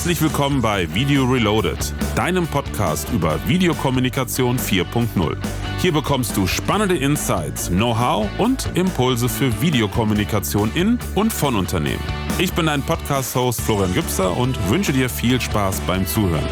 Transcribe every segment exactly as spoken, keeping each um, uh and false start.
Herzlich willkommen bei Video Reloaded, deinem Podcast über Videokommunikation vier Punkt null. Hier bekommst du spannende Insights, Know-how und Impulse für Videokommunikation in und von Unternehmen. Ich bin dein Podcast-Host Florian Gübser und wünsche dir viel Spaß beim Zuhören.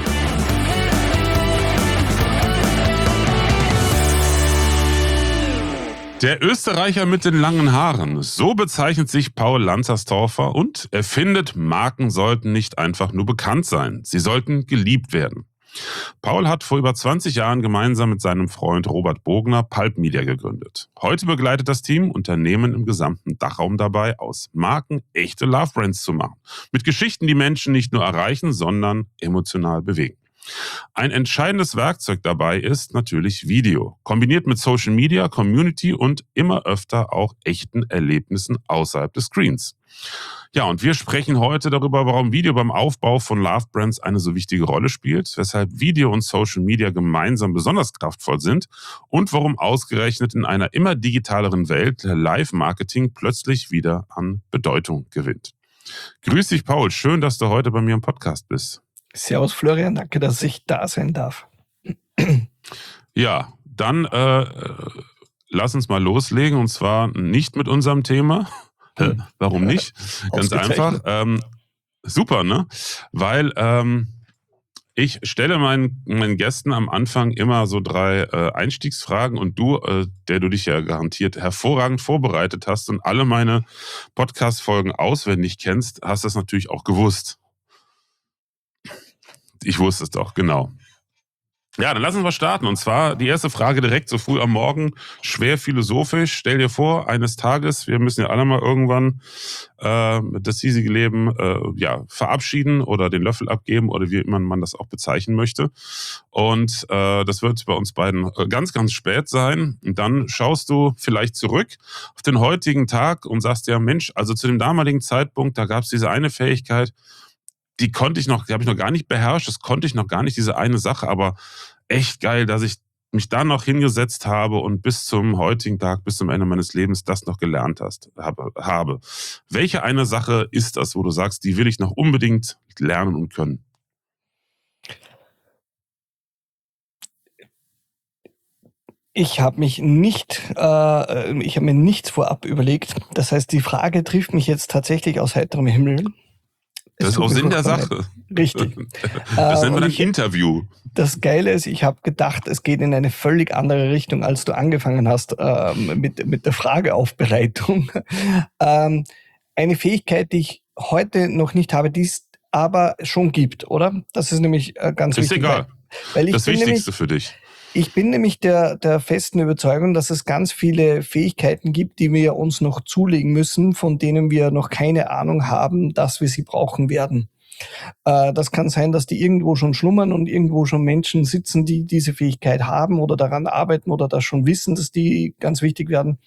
Der Österreicher mit den langen Haaren, so bezeichnet sich Paul Lanzersdorfer und er findet, Marken sollten nicht einfach nur bekannt sein, sie sollten geliebt werden. Paul hat vor über zwanzig Jahren gemeinsam mit seinem Freund Robert Bogner Pulp Media gegründet. Heute begleitet das Team Unternehmen im gesamten Dachraum dabei, aus Marken echte Love Brands zu machen. Mit Geschichten, die Menschen nicht nur erreichen, sondern emotional bewegen. Ein entscheidendes Werkzeug dabei ist natürlich Video, kombiniert mit Social Media, Community und immer öfter auch echten Erlebnissen außerhalb des Screens. Ja, und wir sprechen heute darüber, warum Video beim Aufbau von Love Brands eine so wichtige Rolle spielt, weshalb Video und Social Media gemeinsam besonders kraftvoll sind und warum ausgerechnet in einer immer digitaleren Welt Live-Marketing plötzlich wieder an Bedeutung gewinnt. Grüß dich, Paul. Schön, dass du heute bei mir im Podcast bist. Servus Florian, danke, dass ich da sein darf. Ja, dann äh, lass uns mal loslegen und zwar nicht mit unserem Thema. Äh, warum nicht? Ganz einfach. Ähm, super, ne? Weil ähm, ich stelle meinen, meinen Gästen am Anfang immer so drei äh, Einstiegsfragen und du, äh, der du dich ja garantiert hervorragend vorbereitet hast und alle meine Podcast-Folgen auswendig kennst, hast das natürlich auch gewusst. Ich wusste es doch, genau. Ja, dann lass uns mal starten. Und zwar die erste Frage direkt so früh am Morgen, schwer philosophisch. Stell dir vor, eines Tages, wir müssen ja alle mal irgendwann äh, das hiesige Leben äh, ja, verabschieden oder den Löffel abgeben oder wie immer man das auch bezeichnen möchte. Und äh, das wird bei uns beiden ganz, ganz spät sein. Und dann schaust du vielleicht zurück auf den heutigen Tag und sagst ja, Mensch, also zu dem damaligen Zeitpunkt, da gab es diese eine Fähigkeit, die konnte ich noch, die habe ich noch gar nicht beherrscht, das konnte ich noch gar nicht, diese eine Sache, aber echt geil, dass ich mich da noch hingesetzt habe und bis zum heutigen Tag, bis zum Ende meines Lebens das noch gelernt hast, habe. Welche eine Sache ist das, wo du sagst, die will ich noch unbedingt lernen und können? Ich habe mich nicht, äh, ich habe mir nichts vorab überlegt. Das heißt, die Frage trifft mich jetzt tatsächlich aus heiterem Himmel. Das ist auch Sinn der Sache. Richtig. Das nennen wir äh, ein ich, Interview. Das Geile ist, ich habe gedacht, es geht in eine völlig andere Richtung, als du angefangen hast ähm, mit, mit der Frageaufbereitung. ähm, eine Fähigkeit, die ich heute noch nicht habe, die es aber schon gibt, oder? Das ist nämlich äh, ganz ist wichtig. Ist egal. Weil, weil ich das bin Wichtigste nämlich, für dich. Ich bin nämlich der, der festen Überzeugung, dass es ganz viele Fähigkeiten gibt, die wir uns noch zulegen müssen, von denen wir noch keine Ahnung haben, dass wir sie brauchen werden. Äh, das kann sein, dass die irgendwo schon schlummern und irgendwo schon Menschen sitzen, die diese Fähigkeit haben oder daran arbeiten oder das schon wissen, dass die ganz wichtig werden.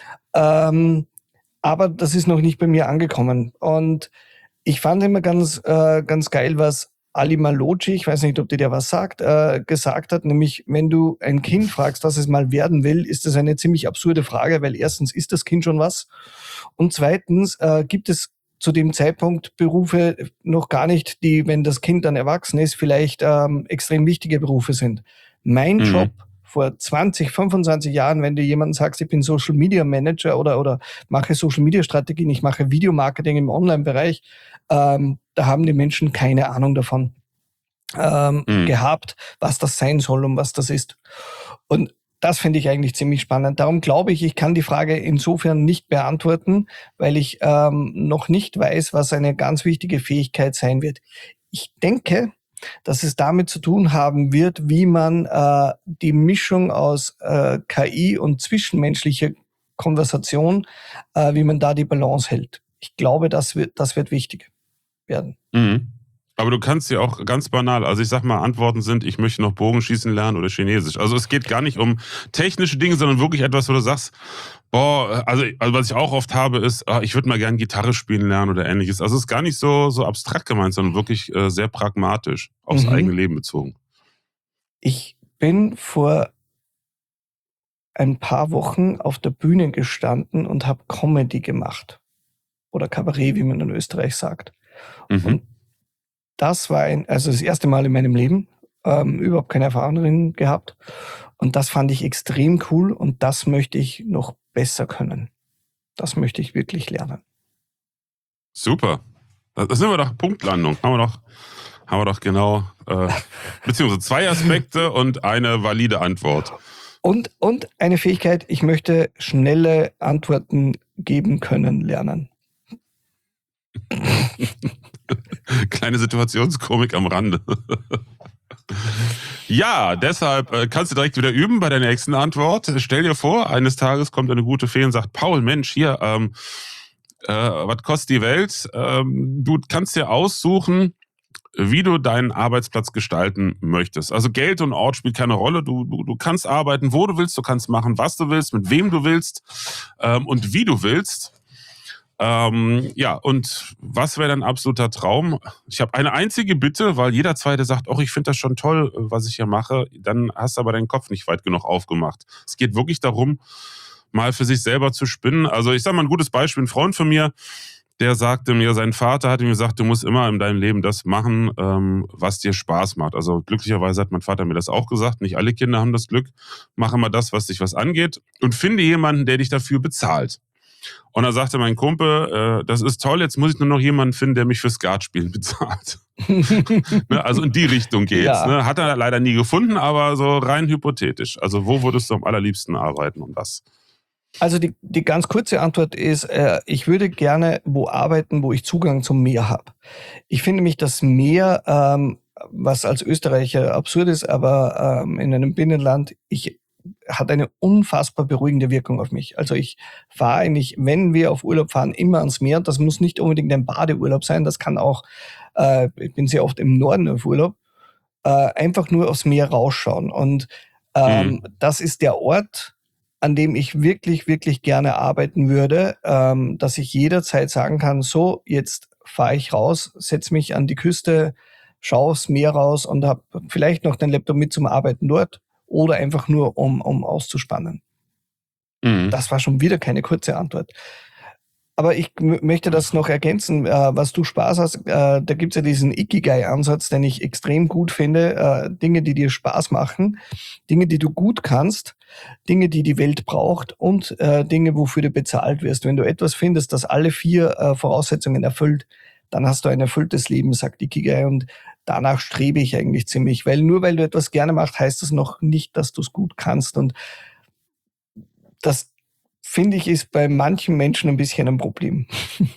Ähm, aber das ist noch nicht bei mir angekommen. Und ich fand immer ganz, äh, ganz geil, was Ali Malocci, ich weiß nicht, ob dir der was sagt, äh, gesagt hat, nämlich, wenn du ein Kind fragst, was es mal werden will, ist das eine ziemlich absurde Frage, weil erstens ist das Kind schon was und zweitens äh, gibt es zu dem Zeitpunkt Berufe noch gar nicht, die, wenn das Kind dann erwachsen ist, vielleicht ähm, extrem wichtige Berufe sind. Mein mhm. Job vor zwanzig, fünfundzwanzig Jahren, wenn du jemandem sagst, ich bin Social Media Manager oder, oder mache Social Media Strategien, ich mache Videomarketing im Online-Bereich, ähm, da haben die Menschen keine Ahnung davon ähm, mhm. gehabt, was das sein soll und was das ist. Und das finde ich eigentlich ziemlich spannend. Darum glaube ich, ich kann die Frage insofern nicht beantworten, weil ich ähm, noch nicht weiß, was eine ganz wichtige Fähigkeit sein wird. Ich denke, dass es damit zu tun haben wird, wie man äh, die Mischung aus äh, K I und zwischenmenschlicher Konversation, äh, wie man da die Balance hält. Ich glaube, das wird, das wird wichtig werden. Mhm. Aber du kannst ja auch ganz banal, also ich sag mal, Antworten sind, ich möchte noch Bogenschießen lernen oder Chinesisch. Also es geht gar nicht um technische Dinge, sondern wirklich etwas, wo du sagst, boah, also, also was ich auch oft habe, ist, ich würde mal gerne Gitarre spielen lernen oder ähnliches. Also es ist gar nicht so, so abstrakt gemeint, sondern wirklich äh, sehr pragmatisch, aufs mhm. eigene Leben bezogen. Ich bin vor ein paar Wochen auf der Bühne gestanden und habe Comedy gemacht. Oder Kabarett, wie man in Österreich sagt. Mhm. Und das war ein, also das erste Mal in meinem Leben, ähm, überhaupt keine Erfahrung drin gehabt. Und das fand ich extrem cool und das möchte ich noch besser können. Das möchte ich wirklich lernen. Super. Das sind wir doch Punktlandung. Haben wir doch, haben wir doch genau, äh, beziehungsweise zwei Aspekte und eine valide Antwort. Und, und eine Fähigkeit, ich möchte schnelle Antworten geben können lernen. Kleine Situationskomik am Rande. Ja, deshalb äh, kannst du direkt wieder üben bei der nächsten Antwort. Stell dir vor, eines Tages kommt eine gute Fee und sagt, Paul, Mensch, hier, ähm, äh, was kostet die Welt? Ähm, du kannst dir aussuchen, wie du deinen Arbeitsplatz gestalten möchtest. Also Geld und Ort spielt keine Rolle. Du, du, du kannst arbeiten, wo du willst, du kannst machen, was du willst, mit wem du willst ähm, und wie du willst. Ähm, ja, und was wäre dein absoluter Traum? Ich habe eine einzige Bitte, weil jeder Zweite sagt, oh, ich finde das schon toll, was ich hier mache. Dann hast du aber deinen Kopf nicht weit genug aufgemacht. Es geht wirklich darum, mal für sich selber zu spinnen. Also ich sage mal ein gutes Beispiel, ein Freund von mir, der sagte mir, sein Vater hat ihm gesagt, du musst immer in deinem Leben das machen, ähm, was dir Spaß macht. Also glücklicherweise hat mein Vater mir das auch gesagt. Nicht alle Kinder haben das Glück. Mach immer das, was dich was angeht und finde jemanden, der dich dafür bezahlt. Und da sagte mein Kumpel, äh, das ist toll, jetzt muss ich nur noch jemanden finden, der mich für Skatspielen bezahlt. Ne, also in die Richtung geht's. Ja. Ne? Hat er leider nie gefunden, aber so rein hypothetisch. Also wo würdest du am allerliebsten arbeiten und was? Also die, die ganz kurze Antwort ist, äh, ich würde gerne wo arbeiten, wo ich Zugang zum Meer habe. Ich finde mich das Meer, ähm, was als Österreicher absurd ist, aber ähm, in einem Binnenland, ich hat eine unfassbar beruhigende Wirkung auf mich. Also ich fahre eigentlich, wenn wir auf Urlaub fahren, immer ans Meer. Das muss nicht unbedingt ein Badeurlaub sein, das kann auch, äh, ich bin sehr oft im Norden auf Urlaub, äh, einfach nur aufs Meer rausschauen. Und ähm, Mhm. das ist der Ort, an dem ich wirklich, wirklich gerne arbeiten würde, ähm, dass ich jederzeit sagen kann, so, jetzt fahre ich raus, setze mich an die Küste, schaue aufs Meer raus und habe vielleicht noch den Laptop mit zum Arbeiten dort oder einfach nur, um, um auszuspannen. Mhm. Das war schon wieder keine kurze Antwort. Aber ich m- möchte das noch ergänzen, äh, was du Spaß hast. Äh, da gibt's ja diesen Ikigai-Ansatz, den ich extrem gut finde. Äh, Dinge, die dir Spaß machen, Dinge, die du gut kannst, Dinge, die die Welt braucht und äh, Dinge, wofür du bezahlt wirst. Wenn du etwas findest, das alle vier äh, Voraussetzungen erfüllt, dann hast du ein erfülltes Leben, sagt Ikigai. Und danach strebe ich eigentlich ziemlich. Weil nur weil du etwas gerne machst, heißt das noch nicht, dass du es gut kannst. Und das finde ich, ist bei manchen Menschen ein bisschen ein Problem.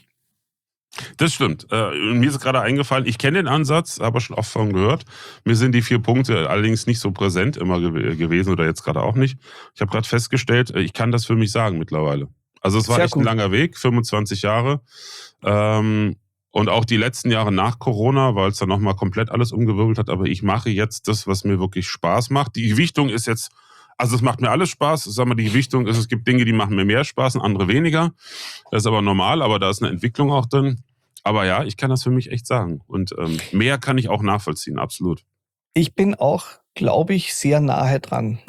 Das stimmt. Äh, mir ist gerade eingefallen, ich kenne den Ansatz, aber schon oft von gehört. Mir sind die vier Punkte allerdings nicht so präsent immer gew- gewesen oder jetzt gerade auch nicht. Ich habe gerade festgestellt, äh, ich kann das für mich sagen mittlerweile. Also es war Sehr echt ein gut. langer Weg, fünfundzwanzig Jahre. Ähm, und auch die letzten Jahre nach Corona, weil es dann nochmal komplett alles umgewirbelt hat. Aber ich mache jetzt das, was mir wirklich Spaß macht. Die Gewichtung ist jetzt, also es macht mir alles Spaß. Sag mal, die Gewichtung ist, es gibt Dinge, die machen mir mehr Spaß und andere weniger. Das ist aber normal, aber da ist eine Entwicklung auch drin. Aber ja, ich kann das für mich echt sagen. Und ähm, mehr kann ich auch nachvollziehen, absolut. Ich bin auch, glaube ich, sehr nahe dran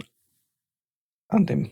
an dem.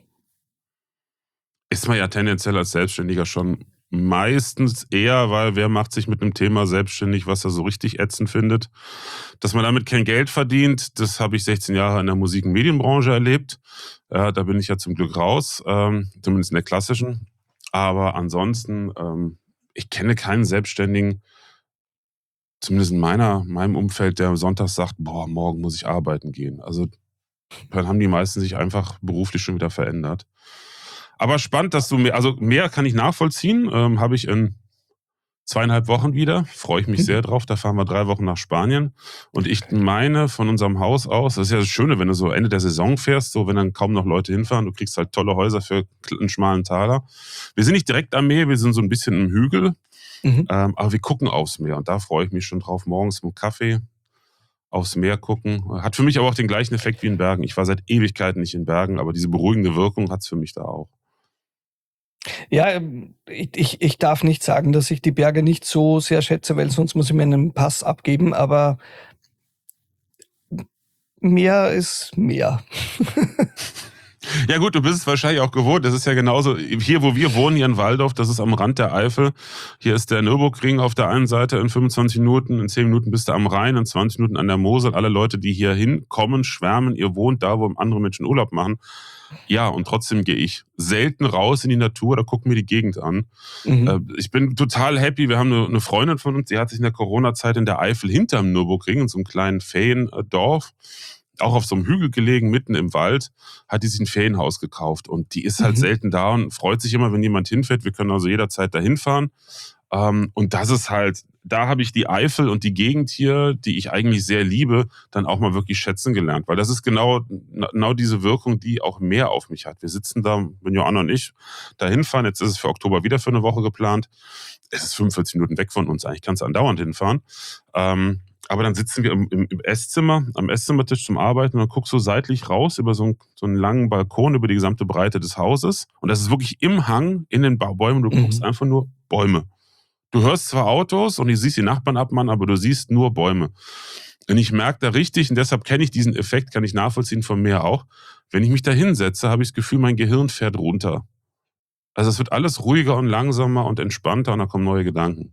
Ist man ja tendenziell als Selbstständiger schon meistens eher, weil wer macht sich mit einem Thema selbstständig, was er so richtig ätzend findet. Dass man damit kein Geld verdient, das habe ich sechzehn Jahre in der Musik- und Medienbranche erlebt. Äh, da bin ich ja zum Glück raus, ähm, zumindest in der klassischen. Aber ansonsten, ähm, ich kenne keinen Selbstständigen, zumindest in meiner, meinem Umfeld, der sonntags sagt, boah, morgen muss ich arbeiten gehen. Also dann haben die meisten sich einfach beruflich schon wieder verändert. Aber spannend, dass du mehr, also mehr kann ich nachvollziehen, ähm, habe ich in zweieinhalb Wochen wieder, freue ich mich sehr drauf, da fahren wir drei Wochen nach Spanien und ich meine von unserem Haus aus, das ist ja das Schöne, wenn du so Ende der Saison fährst, so wenn dann kaum noch Leute hinfahren, du kriegst halt tolle Häuser für einen schmalen Taler. Wir sind nicht direkt am Meer, wir sind so ein bisschen im Hügel, Mhm. ähm, aber wir gucken aufs Meer und da freue ich mich schon drauf, morgens mit Kaffee aufs Meer gucken. Hat für mich aber auch den gleichen Effekt wie in Bergen. Ich war seit Ewigkeiten nicht in Bergen, aber diese beruhigende Wirkung hat es für mich da auch. Ja, ähm, ich, ich, ich darf nicht sagen, dass ich die Berge nicht so sehr schätze, weil sonst muss ich mir einen Pass abgeben, aber Meer ist Meer. Ja gut, du bist es wahrscheinlich auch gewohnt. Das ist ja genauso, hier wo wir wohnen, hier in Walldorf, das ist am Rand der Eifel. Hier ist der Nürburgring auf der einen Seite in fünfundzwanzig Minuten, in zehn Minuten bist du am Rhein, in zwanzig Minuten an der Mosel. Alle Leute, die hier hinkommen, schwärmen, ihr wohnt da, wo andere Menschen Urlaub machen. Ja, und trotzdem gehe ich selten raus in die Natur, da gucken mir die Gegend an. Mhm. Ich bin total happy. Wir haben eine Freundin von uns, die hat sich in der Corona-Zeit in der Eifel hinterm Nürburgring, in so einem kleinen Feriendorf, auch auf so einem Hügel gelegen, mitten im Wald, hat die sich ein Ferienhaus gekauft. Und die ist halt Mhm. selten da und freut sich immer, wenn jemand hinfährt. Wir können also jederzeit dahin fahren. Ähm, und das ist halt, da habe ich die Eifel und die Gegend hier, die ich eigentlich sehr liebe, dann auch mal wirklich schätzen gelernt. Weil das ist genau, genau diese Wirkung, die auch mehr auf mich hat. Wir sitzen da, wenn Joanna und ich da hinfahren. Jetzt ist es für Oktober wieder für eine Woche geplant. Es ist fünfundvierzig Minuten weg von uns. Eigentlich kannst du andauernd hinfahren. Ähm, aber dann sitzen wir im, im, im Esszimmer, am Esszimmertisch zum Arbeiten und dann guckst du seitlich raus über so einen, so einen langen Balkon, über die gesamte Breite des Hauses. Und das ist wirklich im Hang, in den Bäumen. Du guckst Mhm. einfach nur Bäume. Du hörst zwar Autos und du siehst die Nachbarn abmachen, aber du siehst nur Bäume. Und ich merke da richtig, und deshalb kenne ich diesen Effekt, kann ich nachvollziehen von mir auch. Wenn ich mich da hinsetze, habe ich das Gefühl, mein Gehirn fährt runter. Also es wird alles ruhiger und langsamer und entspannter und da kommen neue Gedanken.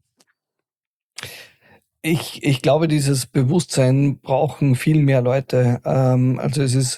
Ich ich glaube, dieses Bewusstsein brauchen viel mehr Leute. Ähm, also, es ist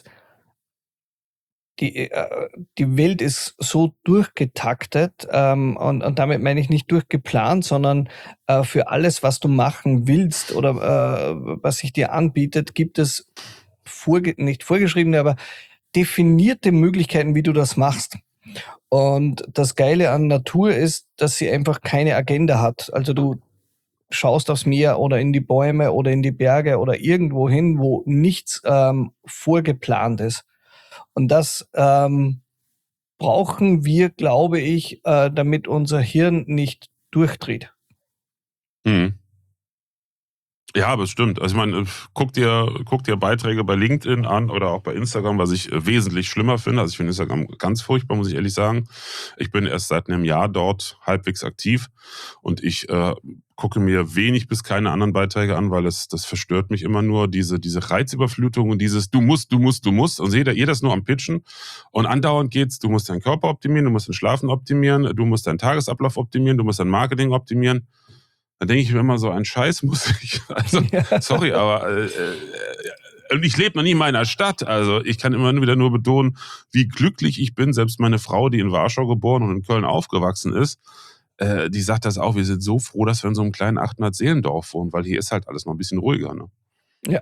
die äh, die Welt ist so durchgetaktet, ähm, und und damit meine ich nicht durchgeplant, sondern, äh, für alles, was du machen willst oder, äh, was sich dir anbietet, gibt es vorge nicht vorgeschriebene, aber definierte Möglichkeiten, wie du das machst. Und das Geile an Natur ist, dass sie einfach keine Agenda hat. Also, du schaust aufs Meer oder in die Bäume oder in die Berge oder irgendwo hin, wo nichts, ähm, vorgeplant ist. Und das, ähm, brauchen wir, glaube ich, äh, damit unser Hirn nicht durchdreht. Mhm. Ja, aber es stimmt. Also ich meine, guck dir, guck dir Beiträge bei LinkedIn an oder auch bei Instagram, was ich äh, wesentlich schlimmer finde. Also ich finde Instagram ganz furchtbar, muss ich ehrlich sagen. Ich bin erst seit einem Jahr dort halbwegs aktiv und ich äh, gucke mir wenig bis keine anderen Beiträge an, weil es das verstört mich immer nur, diese, diese Reizüberflutung und dieses du musst, du musst, du musst. Und jeder, jeder ist nur am Pitchen. Und andauernd geht's, du musst deinen Körper optimieren, du musst dein Schlafen optimieren, du musst deinen Tagesablauf optimieren, du musst dein Marketing optimieren. Da denke ich mir immer so, ein Scheiß muss ich, also sorry, aber äh, äh, ich lebe noch nie in meiner Stadt. Also ich kann immer wieder nur betonen, wie glücklich ich bin. Selbst meine Frau, die in Warschau geboren und in Köln aufgewachsen ist, äh, die sagt das auch. Wir sind so froh, dass wir in so einem kleinen achthundert-Seelendorf wohnen, weil hier ist halt alles noch ein bisschen ruhiger. Ne? Ja.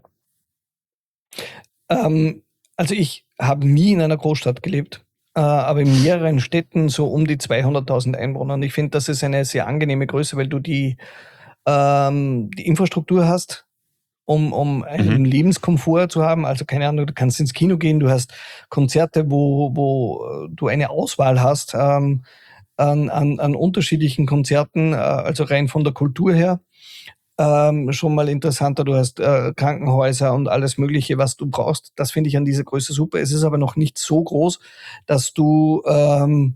Ähm, also, ich habe nie in einer Großstadt gelebt, äh, aber in mehreren Städten so um die zweihunderttausend Einwohner. Und ich finde, das ist eine sehr angenehme Größe, weil du die ähm, die Infrastruktur hast, um um einen Mhm. Lebenskomfort zu haben. Also, keine Ahnung, du kannst ins Kino gehen, du hast Konzerte, wo wo äh, du eine Auswahl hast, ähm, an an an unterschiedlichen Konzerten, äh, also rein von der Kultur her. Ähm, schon mal interessanter. Du hast, äh, Krankenhäuser und alles Mögliche, was du brauchst. Das finde ich an dieser Größe super. Es ist aber noch nicht so groß, dass du, ähm,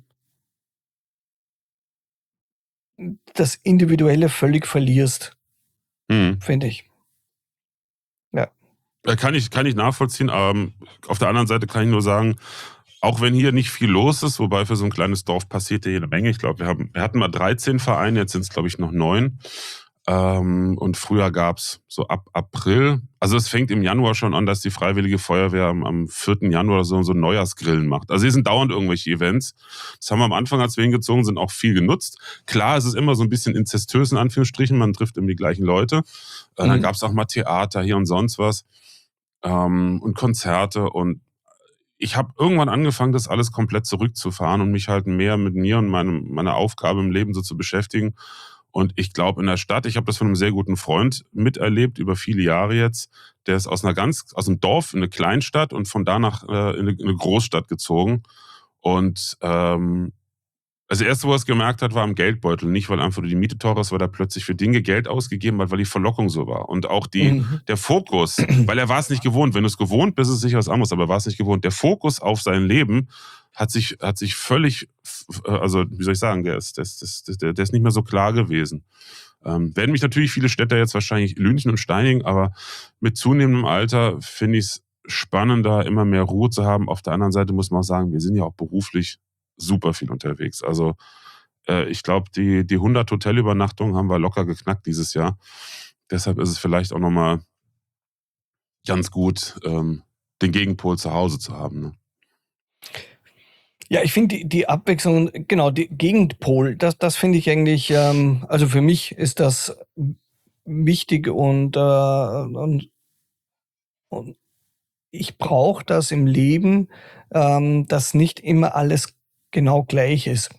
das Individuelle völlig verlierst, Mhm. finde ich. Ja. Äh, Kann ich, kann ich nachvollziehen. Ähm, auf der anderen Seite kann ich nur sagen, auch wenn hier nicht viel los ist, wobei für so ein kleines Dorf passiert ja jede Menge. Ich glaube, wir haben, wir hatten mal dreizehn Vereine, jetzt sind es, glaube ich, noch neun. Ähm, und früher gab's so ab April, also es fängt im Januar schon an, dass die Freiwillige Feuerwehr am, am vierten Januar so, so Neujahrsgrillen macht. Also hier sind dauernd irgendwelche Events. Das haben wir am Anfang, als wir hingezogen sind, auch viel genutzt. Klar, es ist immer so ein bisschen inzestös, in Anführungsstrichen, man trifft immer die gleichen Leute. Äh, dann Mhm. gab's auch mal Theater hier und sonst was ähm, und Konzerte und ich habe irgendwann angefangen, das alles komplett zurückzufahren und mich halt mehr mit mir und meinem, meiner Aufgabe im Leben so zu beschäftigen. Und ich glaube, in der Stadt, ich habe das von einem sehr guten Freund miterlebt, über viele Jahre jetzt, der ist aus einer ganz, aus einem Dorf in eine Kleinstadt und von da nach äh, in, eine, in eine Großstadt gezogen. Und ähm, also das erste, wo er es gemerkt hat, war am Geldbeutel. Nicht, weil einfach nur die Miete teurer ist, weil er plötzlich für Dinge Geld ausgegeben hat, weil die Verlockung so war. Und auch die, Mhm. der Fokus, weil er war es nicht gewohnt. Wenn du es gewohnt bist, ist es sicher was anderes, aber er war es nicht gewohnt. Der Fokus auf sein Leben hat sich, hat sich völlig, also wie soll ich sagen, der ist, der ist, der, der ist nicht mehr so klar gewesen. Ähm, werden mich natürlich viele Städter jetzt wahrscheinlich lünchen und steinigen, aber mit zunehmendem Alter finde ich es spannender, immer mehr Ruhe zu haben. Auf der anderen Seite muss man auch sagen, wir sind ja auch beruflich super viel unterwegs. Also äh, ich glaube, die, die hundert Hotelübernachtungen haben wir locker geknackt dieses Jahr. Deshalb ist es vielleicht auch nochmal ganz gut, ähm, den Gegenpol zu Hause zu haben. Ne? Ja, ich finde die, die Abwechslung, genau, die Gegenpol, das, das finde ich eigentlich, ähm, also für mich ist das wichtig und, äh, und, und ich brauche das im Leben, ähm, dass nicht immer alles genau gleich ist.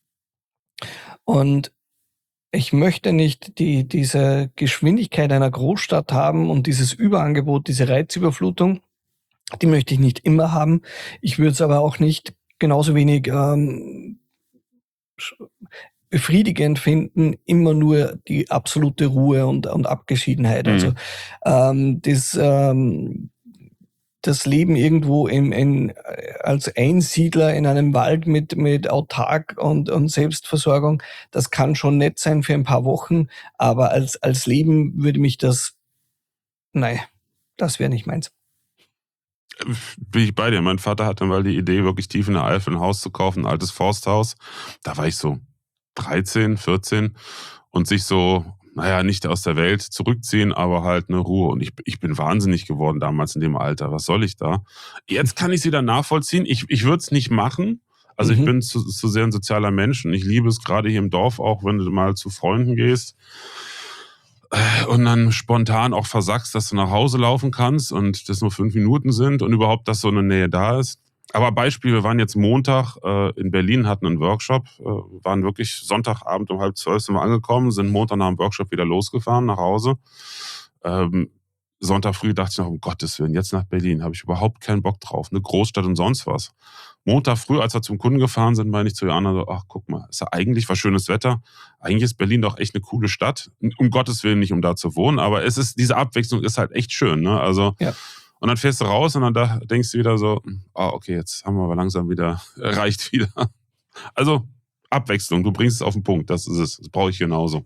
Und ich möchte nicht die, diese Geschwindigkeit einer Großstadt haben und dieses Überangebot, diese Reizüberflutung, die möchte ich nicht immer haben. Ich würde es aber auch nicht genauso wenig ähm, befriedigend finden, immer nur die absolute Ruhe und, und Abgeschiedenheit. Mhm. Also ähm, das, ähm, das Leben irgendwo im, in, als Einsiedler in einem Wald mit, mit Autark und, und Selbstversorgung, das kann schon nett sein für ein paar Wochen, aber als, als Leben würde mich das, nein, das wäre nicht meins. Bin ich bei dir. Mein Vater hatte mal die Idee, wirklich tief in der Eifel ein Haus zu kaufen, ein altes Forsthaus. Da war ich so dreizehn, vierzehn und sich so, naja, nicht aus der Welt zurückziehen, aber halt eine Ruhe. Und ich, ich bin wahnsinnig geworden damals in dem Alter. Was soll ich da? Jetzt kann ich es wieder nachvollziehen. Ich, ich würde es nicht machen. Also Mhm. ich bin zu, zu sehr ein sozialer Mensch und ich liebe es gerade hier im Dorf auch, wenn du mal zu Freunden gehst und dann spontan auch versackst, dass du nach Hause laufen kannst und das nur fünf Minuten sind und überhaupt, dass so eine Nähe da ist. Aber Beispiel, wir waren jetzt Montag äh, in Berlin, hatten einen Workshop, äh, waren wirklich Sonntagabend um halb zwölf sind wir angekommen, sind Montag nach dem Workshop wieder losgefahren nach Hause. Ähm, Sonntag früh dachte ich noch, um Gottes Willen, jetzt nach Berlin, habe ich überhaupt keinen Bock drauf, eine Großstadt und sonst was. Montag früh, als wir zum Kunden gefahren sind, meine ich zu Joanna so, ach guck mal, ist ja eigentlich was schönes Wetter. Eigentlich ist Berlin doch echt eine coole Stadt. Um Gottes Willen nicht, um da zu wohnen, aber es ist, diese Abwechslung ist halt echt schön, ne? Also, Ja. und dann fährst du raus und dann da denkst du wieder so, ah, okay, jetzt haben wir aber langsam wieder, reicht wieder. Also, Abwechslung, du bringst es auf den Punkt, das ist es, das brauche ich genauso.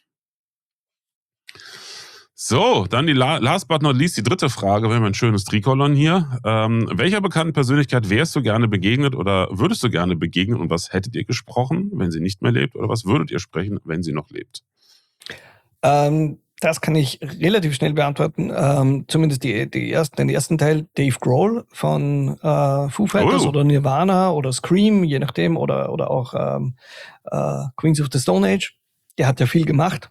So, dann die last but not least, die dritte Frage. Wir haben ein schönes Trikolon hier. Ähm, welcher bekannten Persönlichkeit wärst du gerne begegnet oder würdest du gerne begegnen und was hättet ihr gesprochen, wenn sie nicht mehr lebt, oder was würdet ihr sprechen, wenn sie noch lebt? Ähm, das kann ich relativ schnell beantworten. Ähm, zumindest die, die ersten, den ersten Teil, Dave Grohl von äh, Foo Fighters Oh. oder Nirvana oder Scream, je nachdem, oder, oder auch ähm, äh, Queens of the Stone Age. Der hat ja viel gemacht.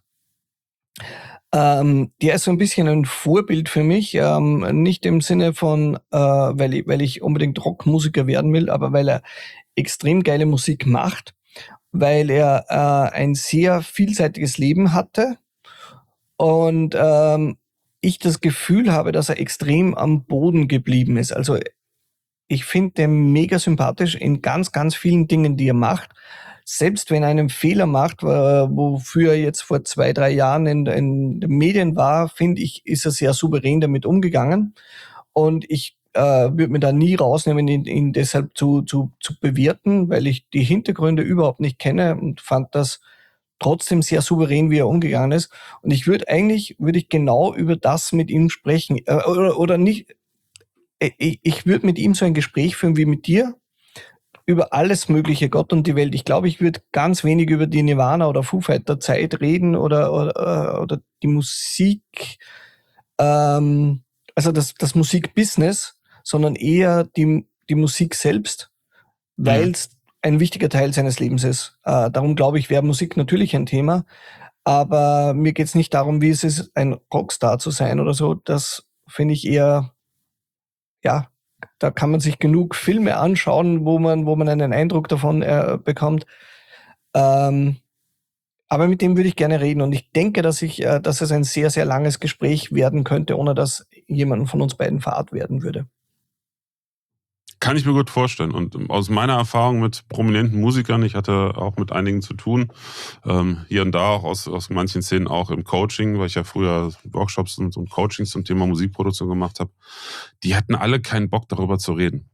Ähm, der ist so ein bisschen ein Vorbild für mich, ähm, nicht im Sinne von, äh, weil, ich, weil ich unbedingt Rockmusiker werden will, aber weil er extrem geile Musik macht, weil er äh, ein sehr vielseitiges Leben hatte und ähm, ich das Gefühl habe, dass er extrem am Boden geblieben ist. Also ich finde den mega sympathisch in ganz, ganz vielen Dingen, die er macht. Selbst wenn er einen Fehler macht, wofür er jetzt vor zwei, drei Jahren in, in den Medien war, finde ich, ist er sehr souverän damit umgegangen. Und ich äh, würde mir da nie rausnehmen, ihn, ihn deshalb zu, zu, zu bewerten, weil ich die Hintergründe überhaupt nicht kenne und fand das trotzdem sehr souverän, wie er umgegangen ist. Und ich würde eigentlich, würde ich genau über das mit ihm sprechen. Äh, oder, oder nicht, ich, ich würde mit ihm so ein Gespräch führen wie mit dir, über alles mögliche, Gott und die Welt. Ich glaube, ich würde ganz wenig über die Nirvana oder Foo Fighter Zeit reden oder, oder, oder die Musik, ähm, also das, das Musikbusiness, sondern eher die, die Musik selbst, weil es mhm. ein wichtiger Teil seines Lebens ist. Äh, darum glaube ich, wäre Musik natürlich ein Thema, aber mir geht es nicht darum, wie es ist, ein Rockstar zu sein oder so. Das finde ich eher, ja, da kann man sich genug Filme anschauen, wo man, wo man einen Eindruck davon äh, bekommt. Ähm, aber mit dem würde ich gerne reden und ich denke, dass ich, äh, dass es ein sehr, sehr langes Gespräch werden könnte, ohne dass jemand von uns beiden verarrt werden würde. Kann ich mir gut vorstellen. Und aus meiner Erfahrung mit prominenten Musikern, ich hatte auch mit einigen zu tun, ähm, hier und da auch aus, aus manchen Szenen auch im Coaching, weil ich ja früher Workshops und, und Coachings zum Thema Musikproduktion gemacht habe, die hatten alle keinen Bock darüber zu reden.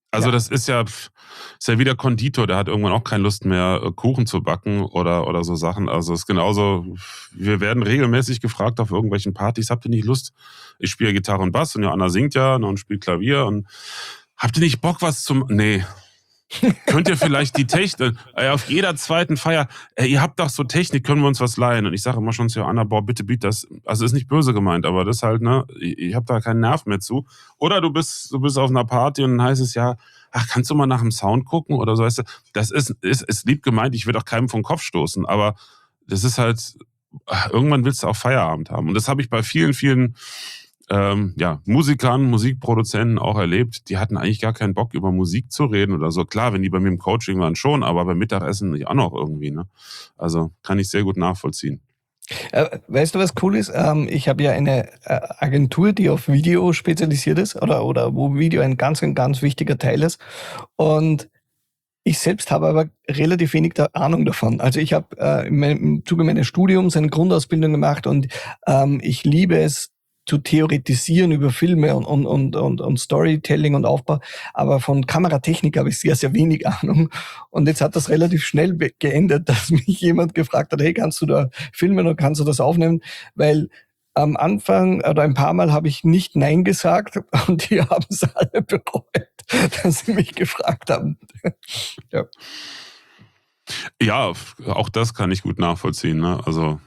Also Ja. das ist ja, ist ja wie der Konditor, der hat irgendwann auch keine Lust mehr, äh, Kuchen zu backen oder, oder so Sachen. Also es ist genauso, wir werden regelmäßig gefragt auf irgendwelchen Partys, habt ihr nicht Lust? Ich spiele Gitarre und Bass und Joanna singt ja und spielt Klavier und habt ihr nicht Bock, was zum... Nee. Könnt ihr vielleicht die Technik, äh, auf jeder zweiten Feier, äh, ihr habt doch so Technik, können wir uns was leihen? Und ich sage immer schon zu Joanna, boah, bitte biet das, also ist nicht böse gemeint, aber das halt, ne, ich, ich habe da keinen Nerv mehr zu. Oder du bist, du bist auf einer Party und dann heißt es ja, ach, kannst du mal nach dem Sound gucken oder so, weißt du, das ist, ist, ist lieb gemeint, ich will auch keinem vom Kopf stoßen, aber das ist halt, irgendwann willst du auch Feierabend haben. Und das habe ich bei vielen, vielen ähm, ja, Musikern, Musikproduzenten auch erlebt, die hatten eigentlich gar keinen Bock, über Musik zu reden oder so. Klar, wenn die bei mir im Coaching waren schon, aber beim Mittagessen nicht auch noch irgendwie. Ne? Also kann ich sehr gut nachvollziehen. Äh, weißt du, was cool ist? Ähm, ich habe ja eine äh, Agentur, die auf Video spezialisiert ist oder, oder wo Video ein ganz, ein ganz wichtiger Teil ist. Und ich selbst habe aber relativ wenig da Ahnung davon. Also ich habe äh, im Zuge meines Studiums eine Grundausbildung gemacht und ähm, ich liebe es, zu theoretisieren über Filme und, und, und, und, und Storytelling und Aufbau. Aber von Kameratechnik habe ich sehr, sehr wenig Ahnung. Und jetzt hat das relativ schnell geändert, dass mich jemand gefragt hat, hey, kannst du da filmen oder kannst du das aufnehmen? Weil am Anfang oder ein paar Mal habe ich nicht Nein gesagt und die haben es alle bereut, dass sie mich gefragt haben. Ja. Ja, auch das kann ich gut nachvollziehen. Ne? Also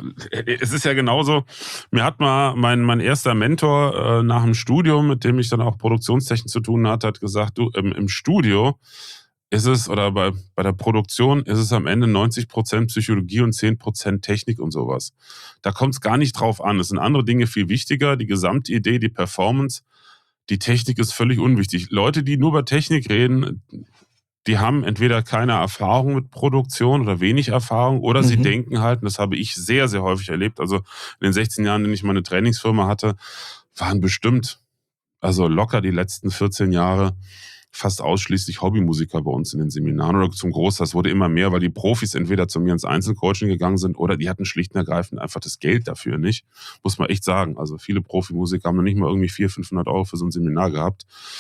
es ist ja genauso, mir hat mal mein, mein erster Mentor äh, nach dem Studium, mit dem ich dann auch Produktionstechnik zu tun hatte, hat gesagt, du, im, im Studio ist es, oder bei, bei der Produktion ist es am Ende neunzig Prozent Psychologie und zehn Prozent Technik und sowas. Da kommt es gar nicht drauf an. Es sind andere Dinge viel wichtiger, die Gesamtidee, die Performance. Die Technik ist völlig unwichtig. Leute, die nur über Technik reden, die haben entweder keine Erfahrung mit Produktion oder wenig Erfahrung oder sie Mhm. denken halt, und das habe ich sehr, sehr häufig erlebt, also in den sechzehn Jahren, in denen ich meine Trainingsfirma hatte, waren bestimmt, also locker die letzten vierzehn Jahre fast ausschließlich Hobbymusiker bei uns in den Seminaren oder zum Großteil. Das wurde immer mehr, weil die Profis entweder zu mir ins Einzelcoaching gegangen sind oder die hatten schlicht und ergreifend einfach das Geld dafür nicht. Muss man echt sagen. Also viele Profimusiker haben noch nicht mal irgendwie vierhundert, fünfhundert Euro für so ein Seminar gehabt.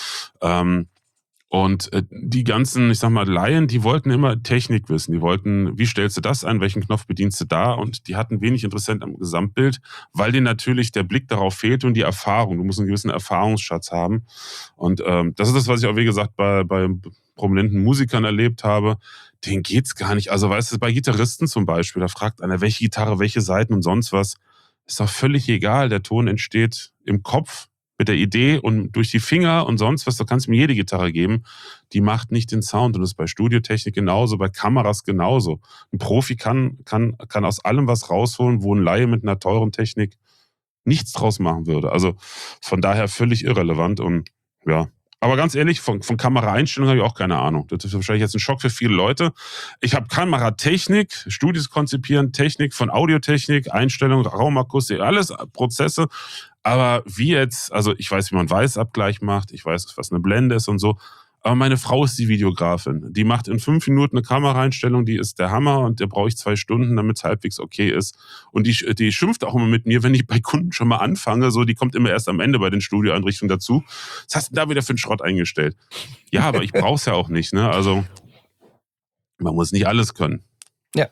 Ähm, Und äh, die ganzen, ich sag mal, Laien, die wollten immer Technik wissen. Die wollten, wie stellst du das ein, welchen Knopf bedienst du da? Und die hatten wenig Interesse am Gesamtbild, weil denen natürlich der Blick darauf fehlte und die Erfahrung. Du musst einen gewissen Erfahrungsschatz haben. Und ähm, das ist das, was ich auch, wie gesagt, bei, bei prominenten Musikern erlebt habe. Denen geht's gar nicht. Also weißt du, bei Gitarristen zum Beispiel, da fragt einer, welche Gitarre, welche Saiten und sonst was. Ist doch völlig egal. Der Ton entsteht im Kopf mit der Idee und durch die Finger und sonst was, du kannst mir jede Gitarre geben, die macht nicht den Sound. Und das ist bei Studiotechnik genauso, bei Kameras genauso. Ein Profi kann, kann, kann aus allem was rausholen, wo ein Laie mit einer teuren Technik nichts draus machen würde. Also von daher völlig irrelevant und ja. Aber ganz ehrlich, von, von Kameraeinstellung habe ich auch keine Ahnung. Das ist wahrscheinlich jetzt ein Schock für viele Leute. Ich habe Kameratechnik, Studios konzipieren, Technik von Audiotechnik, Einstellung, Raumakustik, alles Prozesse. Aber wie jetzt, also ich weiß, wie man Weißabgleich macht, ich weiß, was eine Blende ist und so. Aber meine Frau ist die Videografin. Die macht in fünf Minuten eine Kameraeinstellung, die ist der Hammer und der brauche ich zwei Stunden, damit es halbwegs okay ist. Und die, die schimpft auch immer mit mir, wenn ich bei Kunden schon mal anfange. So, die kommt immer erst am Ende bei den Studioeinrichtungen dazu. Was hast du denn da wieder für einen Schrott eingestellt? Ja, aber ich brauche es ja auch nicht. Ne? Also man muss nicht alles können. Ja.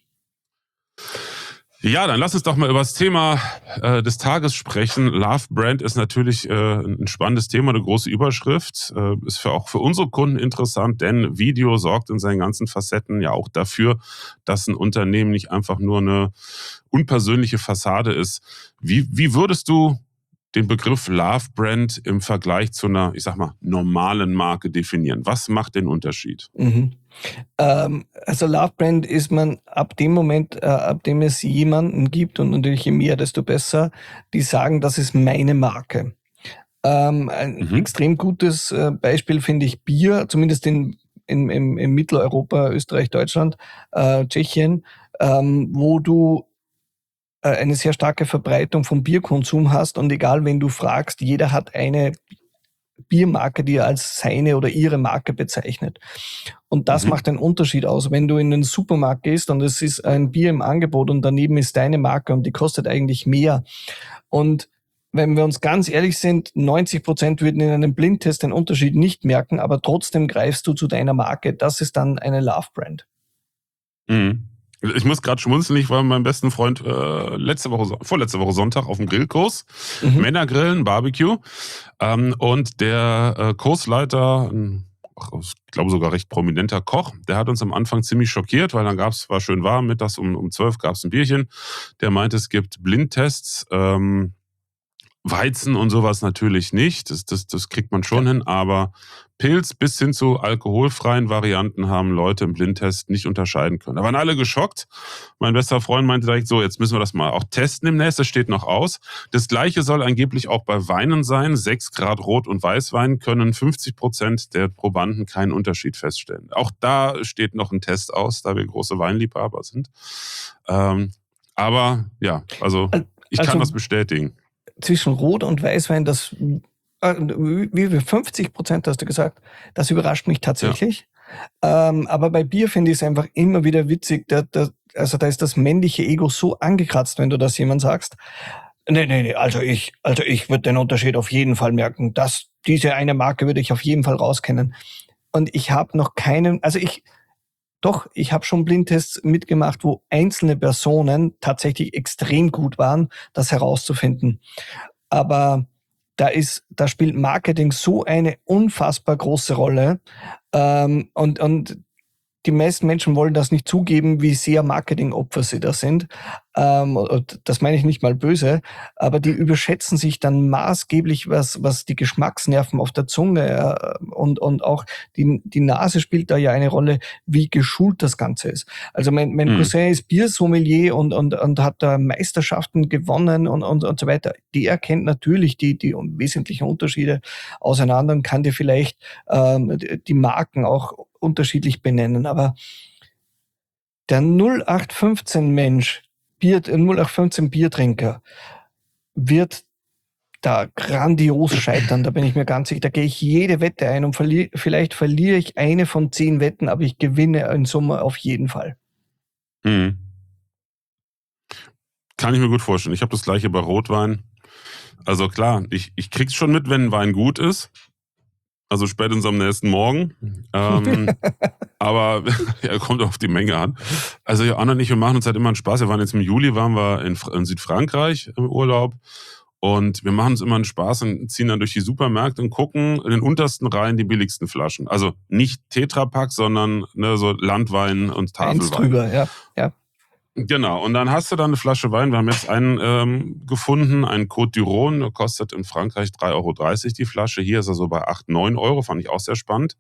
Ja, dann lass uns doch mal über das Thema äh, des Tages sprechen. Love Brand ist natürlich äh, ein spannendes Thema, eine große Überschrift. Äh, ist für auch für unsere Kunden interessant, denn Video sorgt in seinen ganzen Facetten ja auch dafür, dass ein Unternehmen nicht einfach nur eine unpersönliche Fassade ist. Wie, wie würdest du den Begriff Love Brand im Vergleich zu einer, ich sag mal, normalen Marke definieren? Was macht den Unterschied? Mhm. Ähm, also Love Brand ist man ab dem Moment, äh, ab dem es jemanden gibt, und natürlich je mehr, desto besser, die sagen, das ist meine Marke. Ähm, ein Mhm. extrem gutes äh, Beispiel finde ich Bier, zumindest in, in, in, in Mitteleuropa, Österreich, Deutschland, äh, Tschechien, ähm, wo du äh, eine sehr starke Verbreitung vom Bierkonsum hast, und egal, wen du fragst, jeder hat eine Biermarke, die er als seine oder ihre Marke bezeichnet. Und das Mhm. macht einen Unterschied aus. Wenn du in den Supermarkt gehst und es ist ein Bier im Angebot und daneben ist deine Marke und die kostet eigentlich mehr. Und wenn wir uns ganz ehrlich sind, neunzig Prozent würden in einem Blindtest den Unterschied nicht merken, aber trotzdem greifst du zu deiner Marke. Das ist dann eine Love-Brand. Mhm. Ich muss gerade schmunzeln, ich war mit meinem besten Freund äh, letzte Woche, vorletzte Woche Sonntag auf dem Grillkurs, mhm. Männergrillen, Barbecue, ähm, und der äh, Kursleiter, ein, ich glaube sogar recht prominenter Koch, der hat uns am Anfang ziemlich schockiert, weil dann gab's, war schön warm, mittags um, um zwölf gab's ein Bierchen, der meinte, es gibt Blindtests, ähm, Weizen und sowas natürlich nicht, das, das, das kriegt man schon ja. hin, aber Pilz bis hin zu alkoholfreien Varianten haben Leute im Blindtest nicht unterscheiden können. Da waren alle geschockt. Mein bester Freund meinte direkt so, jetzt müssen wir das mal auch testen demnächst, das steht noch aus. Das Gleiche soll angeblich auch bei Weinen sein. Sechs Grad Rot- und Weißwein können fünfzig Prozent der Probanden keinen Unterschied feststellen. Auch da steht noch ein Test aus, da wir große Weinliebhaber sind. Ähm, aber ja, also ich kann also, das bestätigen. Zwischen Rot- und Weißwein, das wie viel, fünfzig Prozent hast du gesagt, das überrascht mich tatsächlich. Ja. Ähm, aber bei Bier finde ich es einfach immer wieder witzig, da, da, also da ist das männliche Ego so angekratzt, wenn du das jemand sagst. Nee, nee, nee, also ich, also ich würde den Unterschied auf jeden Fall merken. Das, diese eine Marke würde ich auf jeden Fall rauskennen. Und ich habe noch keinen, also ich, doch, ich habe schon Blindtests mitgemacht, wo einzelne Personen tatsächlich extrem gut waren, das herauszufinden. Aber da ist, da spielt Marketing so eine unfassbar große Rolle. Ähm, und, und die meisten Menschen wollen das nicht zugeben, wie sehr Marketingopfer sie da sind. Ähm, und das meine ich nicht mal böse, aber die überschätzen sich dann maßgeblich, was, was die Geschmacksnerven auf der Zunge äh, und, und auch die, die Nase spielt da ja eine Rolle, wie geschult das Ganze ist. Also mein, mein mhm. Cousin ist Biersommelier und, und, und hat da Meisterschaften gewonnen und, und, und so weiter. Der kennt natürlich die, die wesentlichen Unterschiede auseinander und kann dir vielleicht ähm, die Marken auch unterschiedlich benennen, aber der null acht fünfzehn Mensch, Bier, null acht fünfzehn Biertrinker, wird da grandios scheitern, da bin ich mir ganz sicher. Da gehe ich jede Wette ein und verli- vielleicht verliere ich eine von zehn Wetten, aber ich gewinne in Summe auf jeden Fall. Mhm. Kann ich mir gut vorstellen. Ich habe das gleiche bei Rotwein. Also klar, ich, ich krieg's schon mit, wenn ein Wein gut ist. Also spätestens am nächsten Morgen. Ähm, aber er kommt auf die Menge an. Also ja, Anna und ich, wir machen uns halt immer einen Spaß. Wir waren jetzt im Juli, waren wir in, in Südfrankreich im Urlaub. Und wir machen uns immer einen Spaß und ziehen dann durch die Supermärkte und gucken in den untersten Reihen die billigsten Flaschen. Also nicht Tetrapack, sondern ne, so Landwein und Tafelwein. Eins drüber, ja, ja. Genau, und dann hast du da eine Flasche Wein. Wir haben jetzt einen ähm, gefunden, einen Côte d'Iron, der kostet in Frankreich drei Euro dreißig die Flasche. Hier ist er so bei acht, neun Euro, fand ich auch sehr spannend.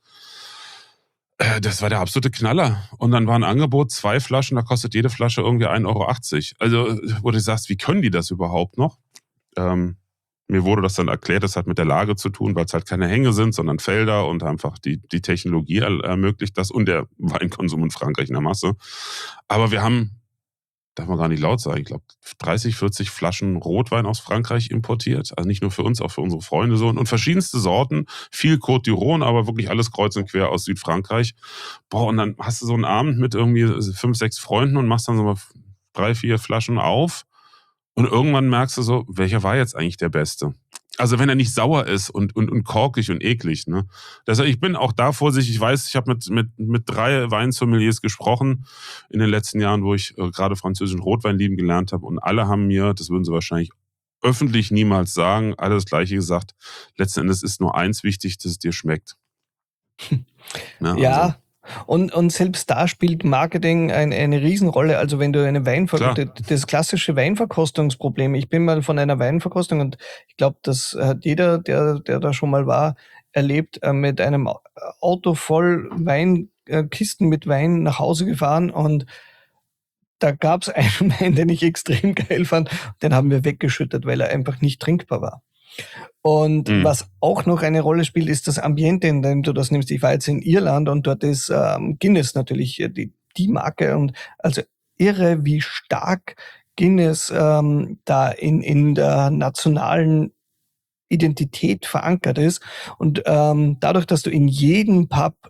Äh, das war der absolute Knaller. Und dann war ein Angebot, zwei Flaschen, da kostet jede Flasche irgendwie ein Euro achtzig. Also, wo du sagst, wie können die das überhaupt noch? Ähm, mir wurde das dann erklärt, das hat mit der Lage zu tun, weil es halt keine Hänge sind, sondern Felder und einfach die, die Technologie ermöglicht das und der Weinkonsum in Frankreich in der Masse. Aber wir haben, darf man gar nicht laut sagen, ich glaube dreißig, vierzig Flaschen Rotwein aus Frankreich importiert. Also nicht nur für uns, auch für unsere Freunde so. Und verschiedenste Sorten, viel Côte d'Iron, aber wirklich alles kreuz und quer aus Südfrankreich. Boah, und dann hast du so einen Abend mit irgendwie fünf, sechs Freunden und machst dann so mal drei, vier Flaschen auf. Und irgendwann merkst du so, welcher war jetzt eigentlich der Beste? Also wenn er nicht sauer ist und, und, und korkig und eklig. Ne? Deshalb, ich bin auch da vorsichtig. Ich weiß, ich habe mit, mit, mit drei Weinsommeliers gesprochen in den letzten Jahren, wo ich äh, gerade französischen Rotwein lieben gelernt habe. Und alle haben mir, das würden sie wahrscheinlich öffentlich niemals sagen, alle das Gleiche gesagt. Letzten Endes ist nur eins wichtig, dass es dir schmeckt. Ne? Ja. Also. Und, und selbst da spielt Marketing ein, eine Riesenrolle. Also wenn du eine Weinverkostung, das klassische Weinverkostungsproblem, ich bin mal von einer Weinverkostung und ich glaube, das hat jeder, der, der da schon mal war, erlebt, äh, mit einem Auto voll Wein, äh, Kisten mit Wein nach Hause gefahren und da gab es einen Wein, den ich extrem geil fand, den haben wir weggeschüttet, weil er einfach nicht trinkbar war. Und mhm. was auch noch eine Rolle spielt, ist das Ambiente, in dem du das nimmst. Ich war jetzt in Irland und dort ist ähm, Guinness natürlich die, die Marke und also irre, wie stark Guinness ähm, da in, in der nationalen Identität verankert ist. Und ähm, dadurch, dass du in jedem Pub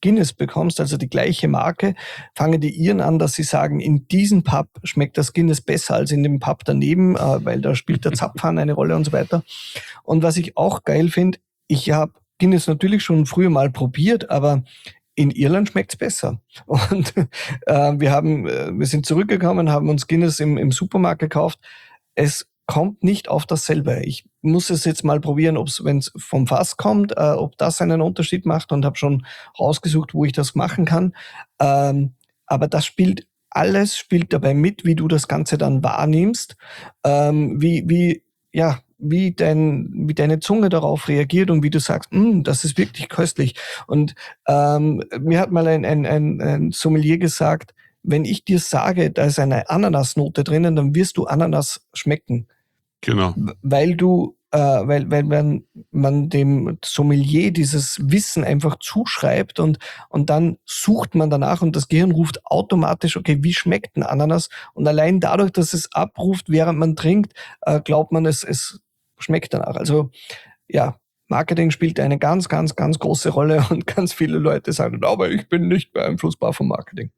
Guinness bekommst, also die gleiche Marke, fangen die Iren an, dass sie sagen, in diesem Pub schmeckt das Guinness besser als in dem Pub daneben, äh, weil da spielt der Zapfhahn eine Rolle und so weiter. Und was ich auch geil finde, ich habe Guinness natürlich schon früher mal probiert, aber in Irland schmeckt's besser. Und äh, wir haben, äh, wir sind zurückgekommen, haben uns Guinness im, im Supermarkt gekauft. Es kommt nicht auf dasselbe. Ich muss es jetzt mal probieren, ob es, wenn es vom Fass kommt, äh, ob das einen Unterschied macht, und habe schon rausgesucht, wo ich das machen kann. Ähm, aber das spielt, alles spielt dabei mit, wie du das Ganze dann wahrnimmst, ähm, wie, wie, ja, wie dein, wie deine Zunge darauf reagiert und wie du sagst, "Mm, das ist wirklich köstlich." Und ähm, mir hat mal ein, ein, ein, ein Sommelier gesagt, wenn ich dir sage, da ist eine Ananasnote drinnen, dann wirst du Ananas schmecken. Genau. Weil du, äh, weil, weil man, man dem Sommelier dieses Wissen einfach zuschreibt, und, und dann sucht man danach und das Gehirn ruft automatisch, okay, wie schmeckt ein Ananas? Und allein dadurch, dass es abruft, während man trinkt, äh, glaubt man, es, es schmeckt danach. Also, ja, Marketing spielt eine ganz, ganz, ganz große Rolle, und ganz viele Leute sagen, aber ich bin nicht beeinflussbar vom Marketing.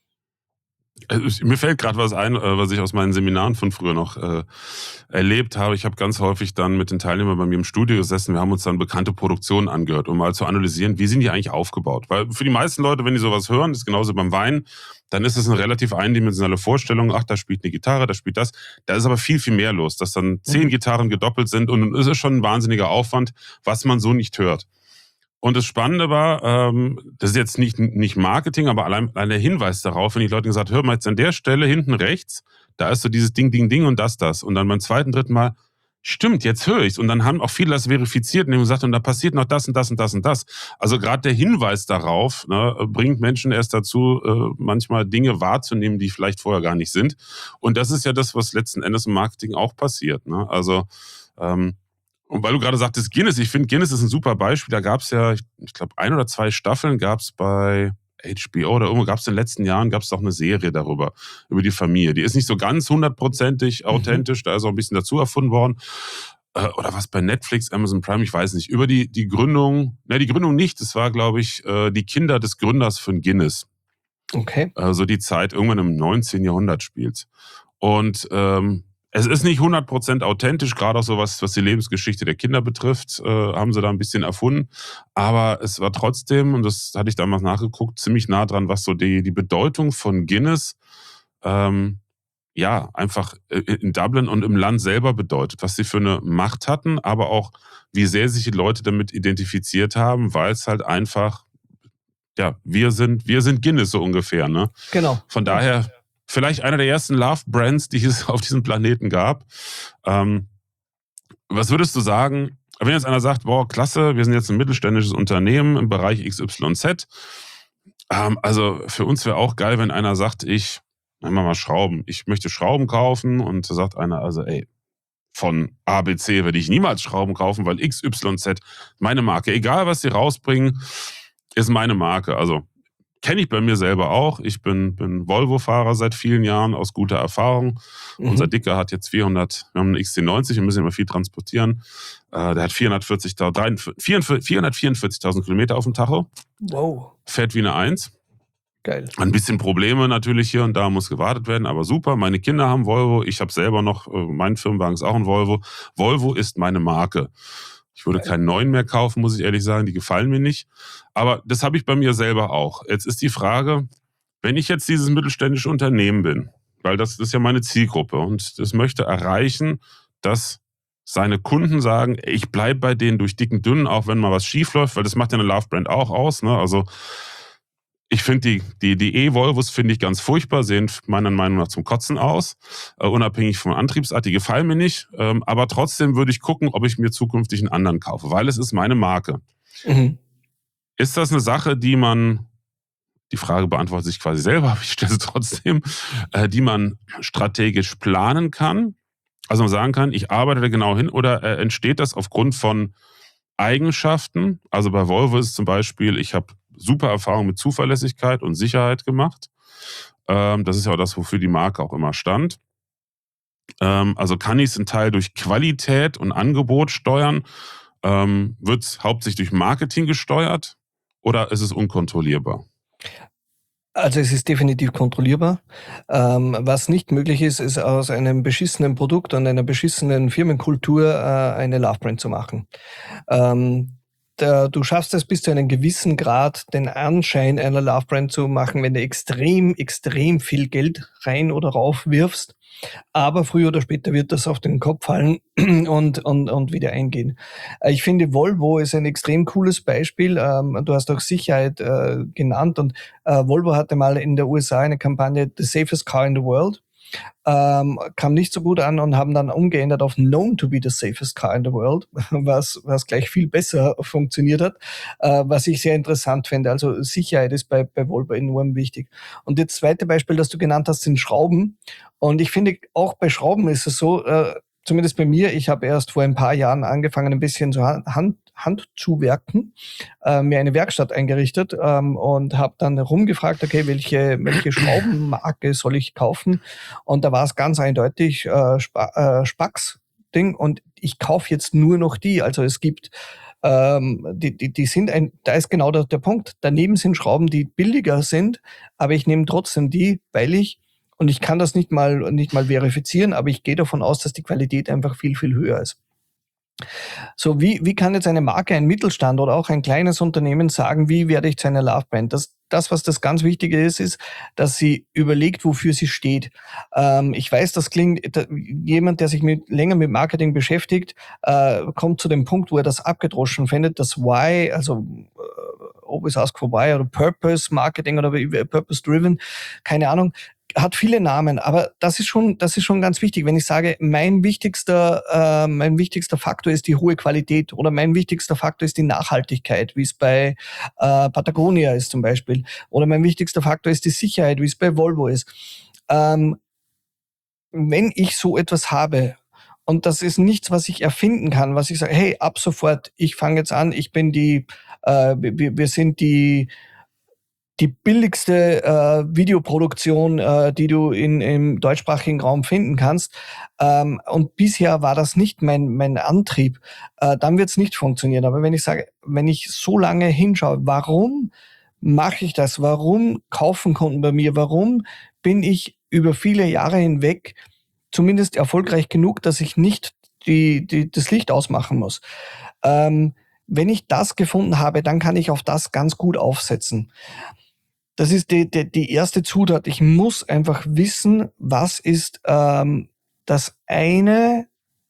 Also, mir fällt gerade was ein, was ich aus meinen Seminaren von früher noch äh, erlebt habe. Ich habe ganz häufig dann mit den Teilnehmern bei mir im Studio gesessen. Wir haben uns dann bekannte Produktionen angehört, um mal zu analysieren, wie sind die eigentlich aufgebaut. Weil für die meisten Leute, wenn die sowas hören, ist genauso beim Wein, dann ist es eine relativ eindimensionale Vorstellung. Ach, da spielt eine Gitarre, da spielt das. Da ist aber viel, viel mehr los, dass dann zehn mhm. Gitarren gedoppelt sind, und es ist schon ein wahnsinniger Aufwand, was man so nicht hört. Und das Spannende war, ähm, das ist jetzt nicht, nicht Marketing, aber allein, allein der Hinweis darauf, wenn die Leute gesagt, hör mal jetzt an der Stelle hinten rechts, da ist so dieses Ding, Ding, Ding und das, das. Und dann beim zweiten, dritten Mal, stimmt, jetzt höre ich's. Und dann haben auch viele das verifiziert und haben gesagt, und da passiert noch das und das und das und das. Also gerade der Hinweis darauf, ne, bringt Menschen erst dazu, äh, manchmal Dinge wahrzunehmen, die vielleicht vorher gar nicht sind. Und das ist ja das, was letzten Endes im Marketing auch passiert. Ne? Also ähm, Und weil du gerade sagtest, Guinness, ich finde, Guinness ist ein super Beispiel. Da gab es ja, ich glaube, ein oder zwei Staffeln gab es bei H B O oder irgendwo gab es in den letzten Jahren, gab es auch eine Serie darüber, über die Familie. Die ist nicht so ganz hundertprozentig authentisch, mhm. da ist auch ein bisschen dazu erfunden worden. Äh, oder was bei Netflix, Amazon Prime, ich weiß nicht. Über die, die Gründung, ne, die Gründung nicht, das war, glaube ich, äh, die Kinder des Gründers von Guinness. Okay. Also die Zeit irgendwann im neunzehnten Jahrhundert spielt. Und ähm, es ist nicht hundert Prozent authentisch, gerade auch so was, was die Lebensgeschichte der Kinder betrifft, äh, haben sie da ein bisschen erfunden. Aber es war trotzdem, und das hatte ich damals nachgeguckt, ziemlich nah dran, was so die, die Bedeutung von Guinness ähm, ja einfach in Dublin und im Land selber bedeutet, was sie für eine Macht hatten, aber auch wie sehr sich die Leute damit identifiziert haben, weil es halt einfach, ja, wir sind, wir sind Guinness so ungefähr, ne? Genau. Von daher vielleicht einer der ersten Love-Brands, die es auf diesem Planeten gab. Ähm, was würdest du sagen, wenn jetzt einer sagt, boah, klasse, wir sind jetzt ein mittelständisches Unternehmen im Bereich X Y Z. Ähm, also für uns wäre auch geil, wenn einer sagt, ich, nehmen wir mal Schrauben, ich möchte Schrauben kaufen, und da sagt einer, also ey, von A B C werde ich niemals Schrauben kaufen, weil X Y Z, meine Marke, egal was sie rausbringen, ist meine Marke. Also kenne ich bei mir selber auch. Ich bin, bin Volvo-Fahrer seit vielen Jahren aus guter Erfahrung. Mhm. Unser Dicker hat jetzt vierhundert, wir haben einen X C neunzig, wir müssen immer viel transportieren. Äh, der hat vierhundertvierundvierzigtausend Kilometer auf dem Tacho. Wow. Fährt wie eine Eins. Geil. Ein bisschen Probleme natürlich hier und da, muss gewartet werden, aber super. Meine Kinder haben Volvo, ich habe selber noch, mein Firmenwagen ist auch ein Volvo. Volvo ist meine Marke. Ich würde keinen neuen mehr kaufen, muss ich ehrlich sagen. Die gefallen mir nicht. Aber das habe ich bei mir selber auch. Jetzt ist die Frage, wenn ich jetzt dieses mittelständische Unternehmen bin, weil das ist ja meine Zielgruppe und das möchte erreichen, dass seine Kunden sagen, ich bleibe bei denen durch dick und dünn, auch wenn mal was schief läuft, weil das macht ja eine Love-Brand auch aus. Ne? Also ich finde die, die, die E-Volvos finde ich ganz furchtbar, sehen meiner Meinung nach zum Kotzen aus, uh, unabhängig von Antriebsart, die gefallen mir nicht, ähm, aber trotzdem würde ich gucken, ob ich mir zukünftig einen anderen kaufe, weil es ist meine Marke. Mhm. Ist das eine Sache, die man, die Frage beantwortet sich quasi selber, aber ich stelle sie trotzdem, äh, die man strategisch planen kann? Also man sagen kann, ich arbeite da genau hin, oder äh, entsteht das aufgrund von Eigenschaften? Also bei Volvo ist zum Beispiel, ich habe super Erfahrung mit Zuverlässigkeit und Sicherheit gemacht. Ähm, das ist ja auch das, wofür die Marke auch immer stand. Ähm, also kann ich es einen Teil durch Qualität und Angebot steuern? Ähm, wird es hauptsächlich durch Marketing gesteuert? oder ist es unkontrollierbar? Also es ist definitiv kontrollierbar. Ähm, was nicht möglich ist, ist aus einem beschissenen Produkt und einer beschissenen Firmenkultur äh, eine Love-Brand zu machen. Ähm, da, du schaffst es bis zu einem gewissen Grad, den Anschein einer Love-Brand zu machen, wenn du extrem, extrem viel Geld rein oder rauf wirfst. Aber früher oder später wird das auf den Kopf fallen und, und, und wieder eingehen. Äh, Ich finde, Volvo ist ein extrem cooles Beispiel. Ähm, Du hast auch Sicherheit äh, genannt und äh, Volvo hatte mal in der U S A eine Kampagne The Safest Car in the World. Ähm, kam nicht so gut an und haben dann umgeändert auf Known to be the safest car in the world, was, was gleich viel besser funktioniert hat, äh, was ich sehr interessant finde. Also Sicherheit ist bei, bei Volvo enorm wichtig. Und das zweite Beispiel, das du genannt hast, sind Schrauben. Und ich finde, auch bei Schrauben ist es so, äh, zumindest bei mir, ich habe erst vor ein paar Jahren angefangen, ein bisschen so Hand, Hand zu werken, äh, mir eine Werkstatt eingerichtet ähm, und habe dann rumgefragt, okay, welche, welche Schraubenmarke soll ich kaufen? Und da war es ganz eindeutig äh, Spa äh, Spax Ding und ich kaufe jetzt nur noch die. Also es gibt ähm, die, die, die sind ein, da ist genau der, der Punkt. Daneben sind Schrauben, die billiger sind, aber ich nehme trotzdem die, weil ich und ich kann das nicht mal nicht mal verifizieren, aber ich gehe davon aus, dass die Qualität einfach viel viel höher ist. So, wie, wie kann jetzt eine Marke, ein Mittelstand oder auch ein kleines Unternehmen sagen, wie werde ich zu einer Love-Brand? Das, das, was das ganz Wichtige ist, ist, dass sie überlegt, wofür sie steht. Ähm, ich weiß, das klingt, da, jemand, der sich mit, länger mit Marketing beschäftigt, äh, kommt zu dem Punkt, wo er das abgedroschen findet, das Why, also äh, always ask for why oder Purpose Marketing oder Purpose Driven, keine Ahnung, hat viele Namen, aber das ist schon, das ist schon ganz wichtig. Wenn ich sage, mein wichtigster, äh, mein wichtigster Faktor ist die hohe Qualität oder mein wichtigster Faktor ist die Nachhaltigkeit, wie es bei äh, Patagonia ist zum Beispiel, oder mein wichtigster Faktor ist die Sicherheit, wie es bei Volvo ist. Ähm, wenn ich so etwas habe und das ist nichts, was ich erfinden kann, was ich sage, hey, ab sofort, ich fange jetzt an, ich bin die, äh, wir, wir sind die die billigste äh, Videoproduktion, äh, die du in, im deutschsprachigen Raum finden kannst. Ähm, und bisher war das nicht mein, mein Antrieb. Äh, dann wird es nicht funktionieren. Aber wenn ich sage, wenn ich so lange hinschaue, warum mache ich das? Warum kaufen Kunden bei mir? Warum bin ich über viele Jahre hinweg zumindest erfolgreich genug, dass ich nicht die, die, das Licht ausmachen muss? Ähm, wenn ich das gefunden habe, dann kann ich auf das ganz gut aufsetzen. Das ist die, die, die erste Zutat. Ich muss einfach wissen, was ist ähm, das eine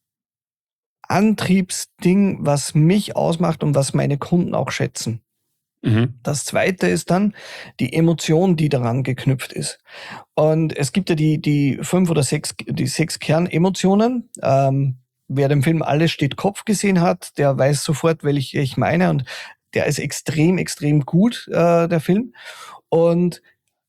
Antriebsding, was mich ausmacht und was meine Kunden auch schätzen. Mhm. Das zweite ist dann die Emotion, die daran geknüpft ist. Und es gibt ja die, die fünf oder sechs, die sechs Kernemotionen. Ähm, wer den Film Alles steht Kopf gesehen hat, der weiß sofort, welche ich meine. Und der ist extrem, extrem gut, äh, der Film. Und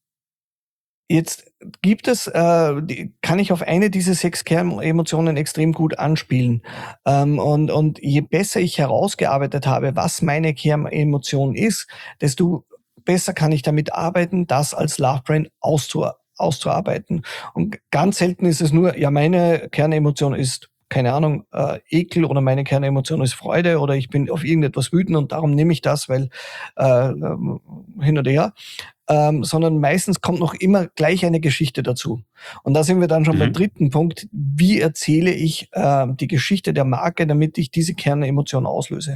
jetzt gibt es, äh, die, kann ich auf eine dieser sechs Kernemotionen extrem gut anspielen. Ähm, und, und je besser ich herausgearbeitet habe, was meine Kernemotion ist, desto besser kann ich damit arbeiten, das als Love Brand auszu, auszuarbeiten. Und ganz selten ist es nur, ja, meine Kernemotion ist keine Ahnung, äh, Ekel oder meine Kernemotion ist Freude oder ich bin auf irgendetwas wütend und darum nehme ich das, weil äh, hin oder her. Ähm, sondern meistens kommt noch immer gleich eine Geschichte dazu. Und da sind wir dann schon mhm. beim dritten Punkt. Wie erzähle ich äh, die Geschichte der Marke, damit ich diese Kernemotion auslöse?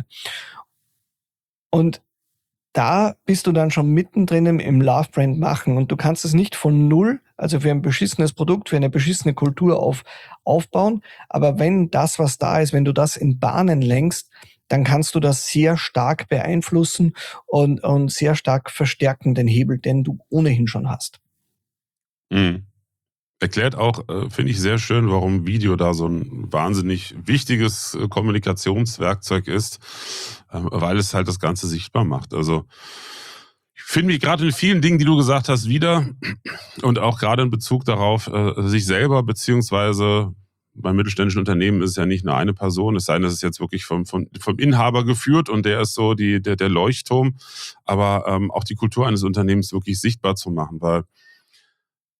Und da bist du dann schon mittendrin im Love Brand machen und du kannst es nicht von null, also für ein beschissenes Produkt, für eine beschissene Kultur auf, aufbauen. Aber wenn das, was da ist, wenn du das in Bahnen lenkst, dann kannst du das sehr stark beeinflussen und, und sehr stark verstärken, den Hebel, den du ohnehin schon hast. Mhm. Erklärt auch, äh, finde ich sehr schön, warum Video da so ein wahnsinnig wichtiges äh, Kommunikationswerkzeug ist, äh, weil es halt das Ganze sichtbar macht. Also ich finde mich gerade in vielen Dingen, die du gesagt hast, wieder und auch gerade in Bezug darauf, äh, sich selber beziehungsweise beim mittelständischen Unternehmen ist es ja nicht nur eine Person, es sei denn, es ist jetzt wirklich vom, vom, vom Inhaber geführt und der ist so die, der, der Leuchtturm, aber ähm, auch die Kultur eines Unternehmens wirklich sichtbar zu machen, weil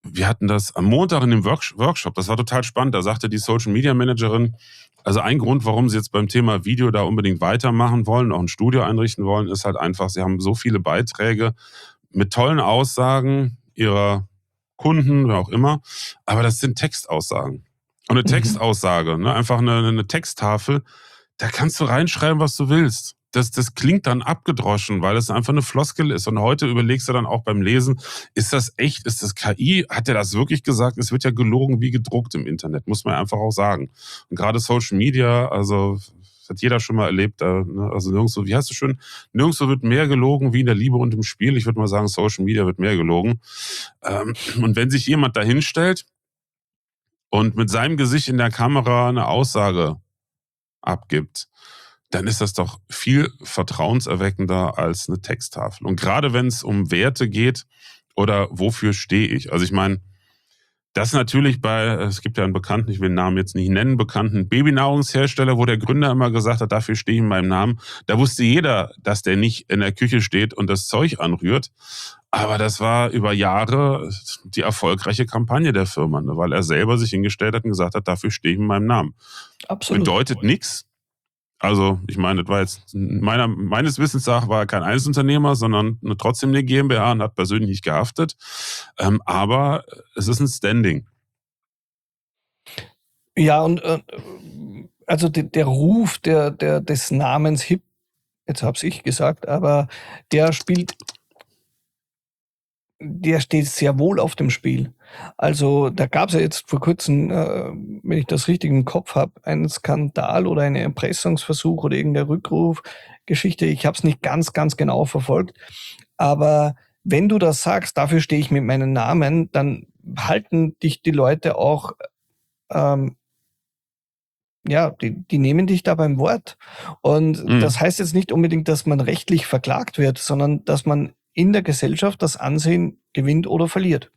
wir hatten das am Montag in dem Workshop, das war total spannend, da sagte die Social Media Managerin, also ein Grund, warum sie jetzt beim Thema Video da unbedingt weitermachen wollen, auch ein Studio einrichten wollen, ist halt einfach, sie haben so viele Beiträge mit tollen Aussagen ihrer Kunden, wer auch immer, aber das sind Textaussagen. Und eine Mhm. Textaussage, ne, einfach eine, eine Texttafel, da kannst du reinschreiben, was du willst. Das, das klingt dann abgedroschen, weil es einfach eine Floskel ist. Und heute überlegst du dann auch beim Lesen, ist das echt, ist das K I? Hat er das wirklich gesagt? Es wird ja gelogen wie gedruckt im Internet, muss man einfach auch sagen. Und gerade Social Media, also das hat jeder schon mal erlebt, also nirgendwo, wie heißt es schön, nirgendwo wird mehr gelogen wie in der Liebe und im Spiel. Ich würde mal sagen, Social Media wird mehr gelogen. Und wenn sich jemand dahinstellt und mit seinem Gesicht in der Kamera eine Aussage abgibt, dann ist das doch viel vertrauenserweckender als eine Texttafel. Und gerade wenn es um Werte geht oder wofür stehe ich. Also ich meine, das natürlich bei, es gibt ja einen bekannten, ich will den Namen jetzt nicht nennen, bekannten Babynahrungshersteller, wo der Gründer immer gesagt hat, dafür stehe ich in meinem Namen. Da wusste jeder, dass der nicht in der Küche steht und das Zeug anrührt. Aber das war über Jahre die erfolgreiche Kampagne der Firma, ne, weil er selber sich hingestellt hat und gesagt hat, dafür stehe ich in meinem Namen. Absolut. Bedeutet nichts. Also, ich meine, das war jetzt, meiner, meines Wissens nach war er kein Einzelunternehmer, sondern eine, trotzdem eine GmbH und hat persönlich nicht gehaftet. Ähm, aber es ist ein Standing. Ja, und äh, also de, der Ruf der, der, des Namens Hip, jetzt hab's ich gesagt, aber der spielt, der steht sehr wohl auf dem Spiel. Also da gab es ja jetzt vor kurzem, äh, wenn ich das richtig im Kopf habe, einen Skandal oder einen Erpressungsversuch oder irgendeine Rückrufgeschichte. Ich habe es nicht ganz, ganz genau verfolgt. Aber wenn du das sagst, dafür stehe ich mit meinem Namen, dann halten dich die Leute auch, ähm, ja, die, die nehmen dich da beim Wort. Und Mhm. das heißt jetzt nicht unbedingt, dass man rechtlich verklagt wird, sondern dass man in der Gesellschaft das Ansehen gewinnt oder verliert.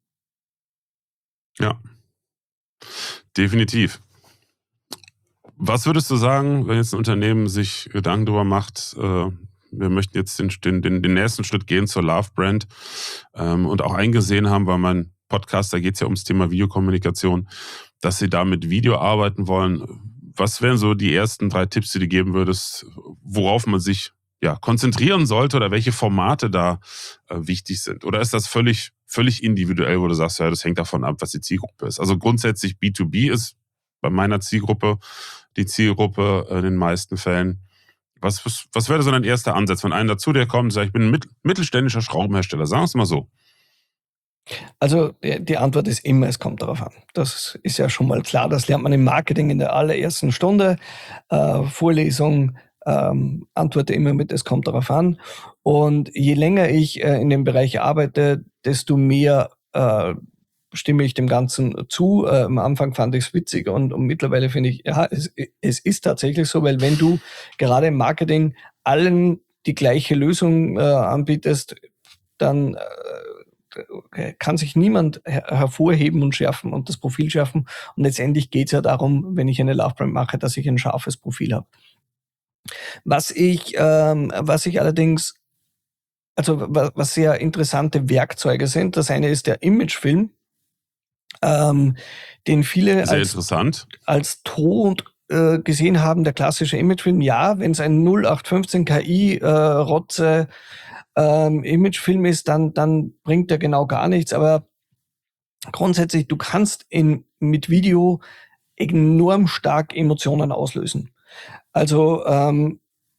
Ja, definitiv. Was würdest du sagen, wenn jetzt ein Unternehmen sich Gedanken darüber macht, äh, wir möchten jetzt den, den, den nächsten Schritt gehen zur Love Brand ähm, und auch eingesehen haben, weil mein Podcast, da geht es ja ums Thema Videokommunikation, dass sie da mit Video arbeiten wollen. Was wären so die ersten drei Tipps, die du geben würdest, worauf man sich ja, konzentrieren sollte oder welche Formate da äh, wichtig sind? Oder ist das völlig, völlig individuell, wo du sagst, ja, das hängt davon ab, was die Zielgruppe ist? Also grundsätzlich B zwei B ist bei meiner Zielgruppe die Zielgruppe in den meisten Fällen. Was, was, was wäre so dein erster Ansatz von einem dazu, der kommt und sagt, ich bin ein mittelständischer Schraubenhersteller? Sagen wir es mal so. Also die Antwort ist immer, es kommt darauf an. Das ist ja schon mal klar, das lernt man im Marketing in der allerersten Stunde. Äh, Vorlesung, ähm, antworte immer mit, es kommt darauf an. Und je länger ich äh, in dem Bereich arbeite, desto mehr äh, stimme ich dem Ganzen zu. Äh, am Anfang fand ich es witzig und, und mittlerweile finde ich, ja, es, es ist tatsächlich so, weil wenn du gerade im Marketing allen die gleiche Lösung äh, anbietest, dann äh, kann sich niemand her- hervorheben und schärfen und das Profil schärfen. Und letztendlich geht es ja darum, wenn ich eine Love Brand mache, dass ich ein scharfes Profil habe. Was ich, ähm, was ich allerdings, also was, was sehr interessante Werkzeuge sind, das eine ist der Imagefilm, ähm, den viele Sehr als, interessant. als Tod äh, gesehen haben, der klassische Imagefilm. Ja, wenn es ein null acht fünfzehn K I-Rotze ähm, Imagefilm ist, dann, dann bringt der genau gar nichts. Aber grundsätzlich, du kannst in, mit Video enorm stark Emotionen auslösen. Also ähm,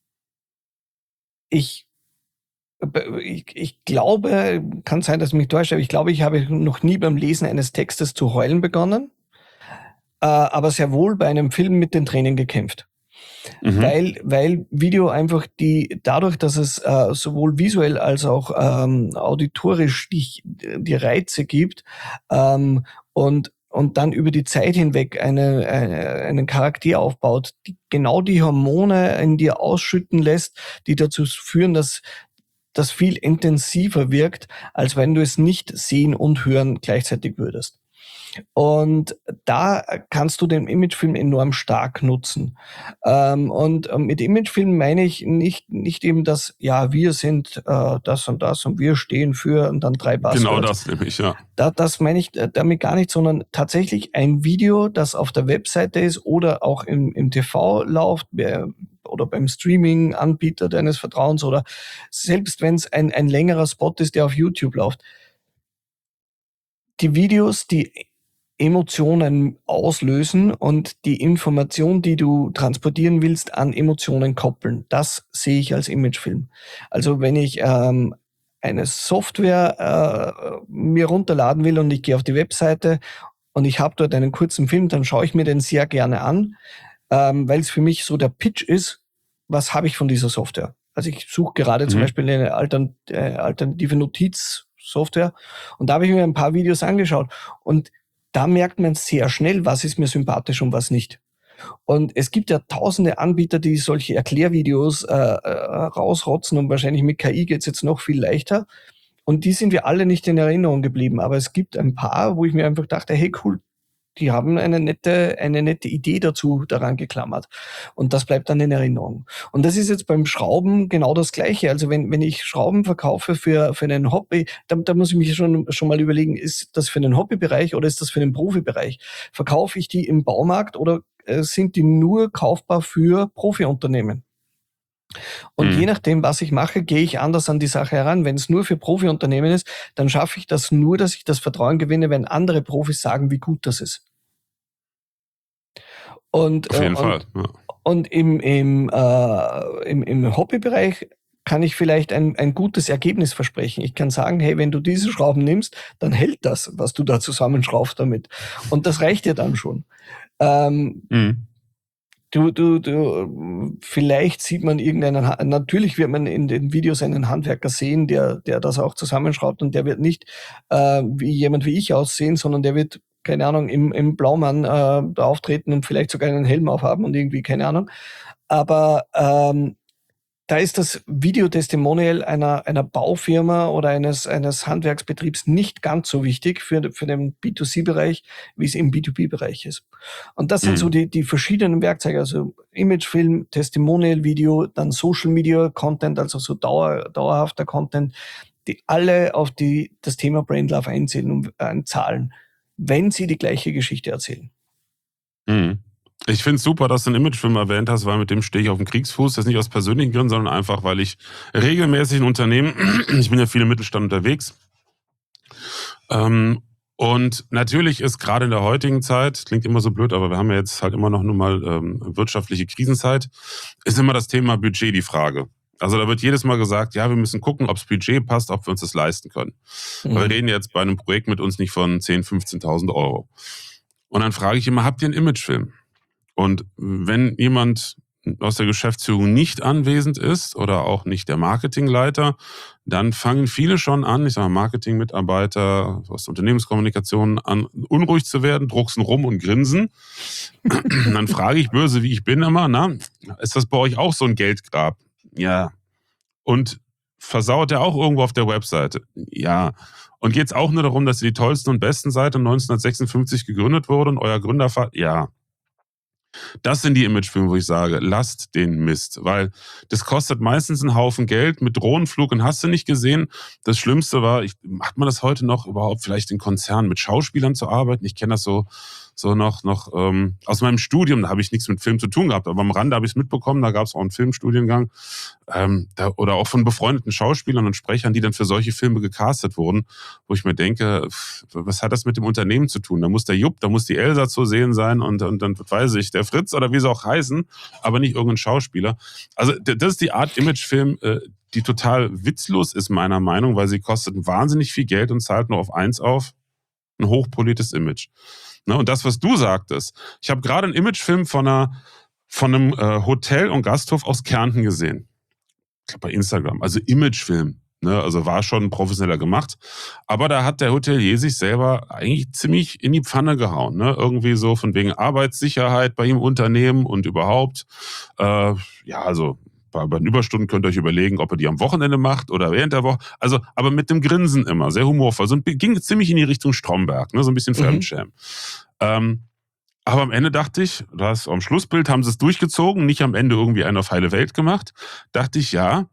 ich, ich, ich glaube, kann sein, dass ich mich täusche, aber ich glaube, ich habe noch nie beim Lesen eines Textes zu heulen begonnen, äh, aber sehr wohl bei einem Film mit den Tränen gekämpft. Mhm. Weil, weil Video einfach die, dadurch, dass es äh, sowohl visuell als auch ähm, auditorisch die, die Reize gibt ähm, und, und dann über die Zeit hinweg eine, eine, einen Charakter aufbaut, die genau die Hormone in dir ausschütten lässt, die dazu führen, dass das viel intensiver wirkt, als wenn du es nicht sehen und hören gleichzeitig würdest. Und da kannst du den Imagefilm enorm stark nutzen. Ähm, und äh, mit Imagefilm meine ich nicht, nicht eben, dass, ja, wir sind äh, das und das und wir stehen für und dann drei Genau Buzzwords. das nämlich, ja. Da, das meine ich äh, damit gar nicht, sondern tatsächlich ein Video, das auf der Webseite ist oder auch im, im T V läuft äh, oder beim Streaming-Anbieter deines Vertrauens oder selbst wenn es ein, ein längerer Spot ist, der auf YouTube läuft. Die Videos, die Emotionen auslösen und die Information, die du transportieren willst, an Emotionen koppeln. Das sehe ich als Imagefilm. Also wenn ich ähm, eine Software äh, mir runterladen will und ich gehe auf die Webseite und ich habe dort einen kurzen Film, dann schaue ich mir den sehr gerne an, ähm, weil es für mich so der Pitch ist, was habe ich von dieser Software? Also ich suche gerade mhm. zum Beispiel eine altern, äh, alternative Notizsoftware und da habe ich mir ein paar Videos angeschaut und da merkt man sehr schnell, was ist mir sympathisch und was nicht. Und es gibt ja tausende Anbieter, die solche Erklärvideos äh, rausrotzen und wahrscheinlich mit K I geht's jetzt noch viel leichter. Und die sind wir alle nicht in Erinnerung geblieben. Aber es gibt ein paar, wo ich mir einfach dachte, hey cool, die haben eine nette, eine nette Idee dazu daran geklammert. Und das bleibt dann in Erinnerung. Und das ist jetzt beim Schrauben genau das Gleiche. Also wenn, wenn ich Schrauben verkaufe für, für einen Hobby, da, da muss ich mich schon, schon mal überlegen, ist das für einen Hobbybereich oder ist das für einen Profibereich? Verkaufe ich die im Baumarkt oder äh, sind die nur kaufbar für Profiunternehmen? Und mhm. je nachdem, was ich mache, gehe ich anders an die Sache heran. Wenn es nur für Profiunternehmen ist, dann schaffe ich das nur, dass ich das Vertrauen gewinne, wenn andere Profis sagen, wie gut das ist. Und, Auf jeden äh, Fall. Und, ja. und im, im, äh, im, im Hobbybereich kann ich vielleicht ein, ein gutes Ergebnis versprechen. Ich kann sagen, hey, wenn du diese Schrauben nimmst, dann hält das, was du da zusammenschraubst damit. Und das reicht dir dann schon. Ähm, mhm. Du, du, du, vielleicht sieht man irgendeinen, natürlich wird man in den Videos einen Handwerker sehen, der, der das auch zusammenschraubt und der wird nicht äh, wie jemand wie ich aussehen, sondern der wird, keine Ahnung, im, im Blaumann äh, da auftreten und vielleicht sogar einen Helm aufhaben und irgendwie, keine Ahnung. Aber ähm, da ist das Videotestimonial einer, einer Baufirma oder eines, eines Handwerksbetriebs nicht ganz so wichtig für, für den B zwei C-Bereich, wie es im B zwei B-Bereich ist. Und das sind mhm. so die, die verschiedenen Werkzeuge, also Imagefilm, Testimonial-Video, dann Social-Media-Content, also so dauer, dauerhafter Content, die alle auf die, das Thema Brand Love einzählen und einzahlen, wenn sie die gleiche Geschichte erzählen. Mhm. Ich finde es super, dass du einen Imagefilm erwähnt hast, weil mit dem stehe ich auf dem Kriegsfuß. Das ist nicht aus persönlichen Gründen, sondern einfach, weil ich regelmäßig in Unternehmen, ich bin ja viel im Mittelstand unterwegs, ähm, und natürlich ist gerade in der heutigen Zeit, klingt immer so blöd, aber wir haben ja jetzt halt immer noch nur mal ähm, wirtschaftliche Krisenzeit, ist immer das Thema Budget die Frage. Also da wird jedes Mal gesagt, ja, wir müssen gucken, ob das Budget passt, ob wir uns das leisten können. Mhm. Wir reden jetzt bei einem Projekt mit uns nicht von zehntausend, fünfzehntausend Euro. Und dann frage ich immer, habt ihr einen Imagefilm? Und wenn jemand aus der Geschäftsführung nicht anwesend ist oder auch nicht der Marketingleiter, dann fangen viele schon an, ich sage Marketingmitarbeiter aus der Unternehmenskommunikation an, unruhig zu werden, drucksen rum und grinsen. Und dann frage ich böse, wie ich bin, immer, na, ist das bei euch auch so ein Geldgrab? Ja. Und versaut er auch irgendwo auf der Webseite? Ja. Und geht es auch nur darum, dass ihr die tollsten und besten Seite neunzehnhundertsechsundfünfzig gegründet wurde und euer Gründervater? Ja. Das sind die Imagefilme, wo ich sage, lasst den Mist, weil das kostet meistens einen Haufen Geld mit Drohnenflug und hast du nicht gesehen. Das Schlimmste war, ich, macht man das heute noch überhaupt vielleicht in Konzernen mit Schauspielern zu arbeiten? Ich kenne das so so noch noch ähm, aus meinem Studium, da habe ich nichts mit Film zu tun gehabt, aber am Rande habe ich es mitbekommen, da gab es auch einen Filmstudiengang ähm, da, oder auch von befreundeten Schauspielern und Sprechern, die dann für solche Filme gecastet wurden, wo ich mir denke, was hat das mit dem Unternehmen zu tun? Da muss der Jupp, da muss die Elsa zu sehen sein und, und dann weiß ich, der Fritz oder wie sie auch heißen, aber nicht irgendein Schauspieler. Also das ist die Art Imagefilm, äh, die total witzlos ist meiner Meinung, weil sie kostet wahnsinnig viel Geld und zahlt nur auf eins auf, ein hochpoliertes Image. Ne, und das, was du sagtest, ich habe gerade einen Imagefilm von, einer, von einem äh, Hotel und Gasthof aus Kärnten gesehen. Ich glaube bei Instagram, also Imagefilm. Ne, also war schon professioneller gemacht. Aber da hat der Hotelier sich selber eigentlich ziemlich in die Pfanne gehauen. Ne? Irgendwie so von wegen Arbeitssicherheit bei ihm im Unternehmen und überhaupt. Äh, ja, also bei, bei Überstunden könnt ihr euch überlegen, ob ihr die am Wochenende macht oder während der Woche. Also, aber mit dem Grinsen immer, sehr humorvoll. So, ging ziemlich in die Richtung Stromberg, ne? So ein bisschen Fremdschämen. Mhm. Ähm, aber am Ende dachte ich, das am Schlussbild haben sie es durchgezogen, nicht am Ende irgendwie einen auf heile Welt gemacht. Dachte ich, ja,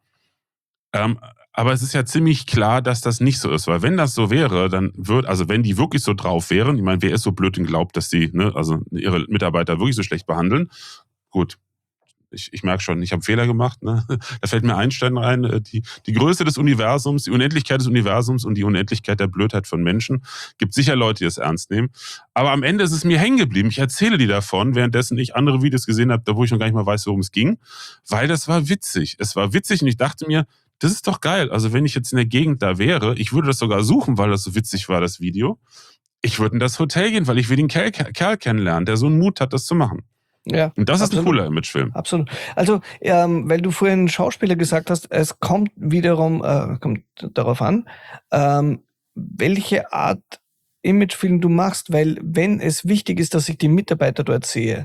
ähm, aber es ist ja ziemlich klar, dass das nicht so ist, weil wenn das so wäre, dann wird, also wenn die wirklich so drauf wären, ich meine, wer ist so blöd und glaubt, dass die, ne, also ihre Mitarbeiter wirklich so schlecht behandeln? Gut, ich, ich merke schon, ich habe Fehler gemacht. Ne? Da fällt mir Einstein rein, die, die Größe des Universums, die Unendlichkeit des Universums und die Unendlichkeit der Blödheit von Menschen. Gibt sicher Leute, die das ernst nehmen. Aber am Ende ist es mir hängen geblieben. Ich erzähle die davon, währenddessen ich andere Videos gesehen habe, da wo ich noch gar nicht mal weiß, worum es ging, weil das war witzig. Es war witzig und ich dachte mir, das ist doch geil. Also wenn ich jetzt in der Gegend da wäre, ich würde das sogar suchen, weil das so witzig war, das Video. Ich würde in das Hotel gehen, weil ich will den Kerl, Kerl kennenlernen, der so einen Mut hat, das zu machen. Ja, und das absolut. Ist ein cooler Imagefilm. Absolut. Also, ähm, weil du vorhin Schauspieler gesagt hast, es kommt wiederum äh, kommt darauf an, ähm, welche Art Imagefilm du machst, weil wenn es wichtig ist, dass ich die Mitarbeiter dort sehe,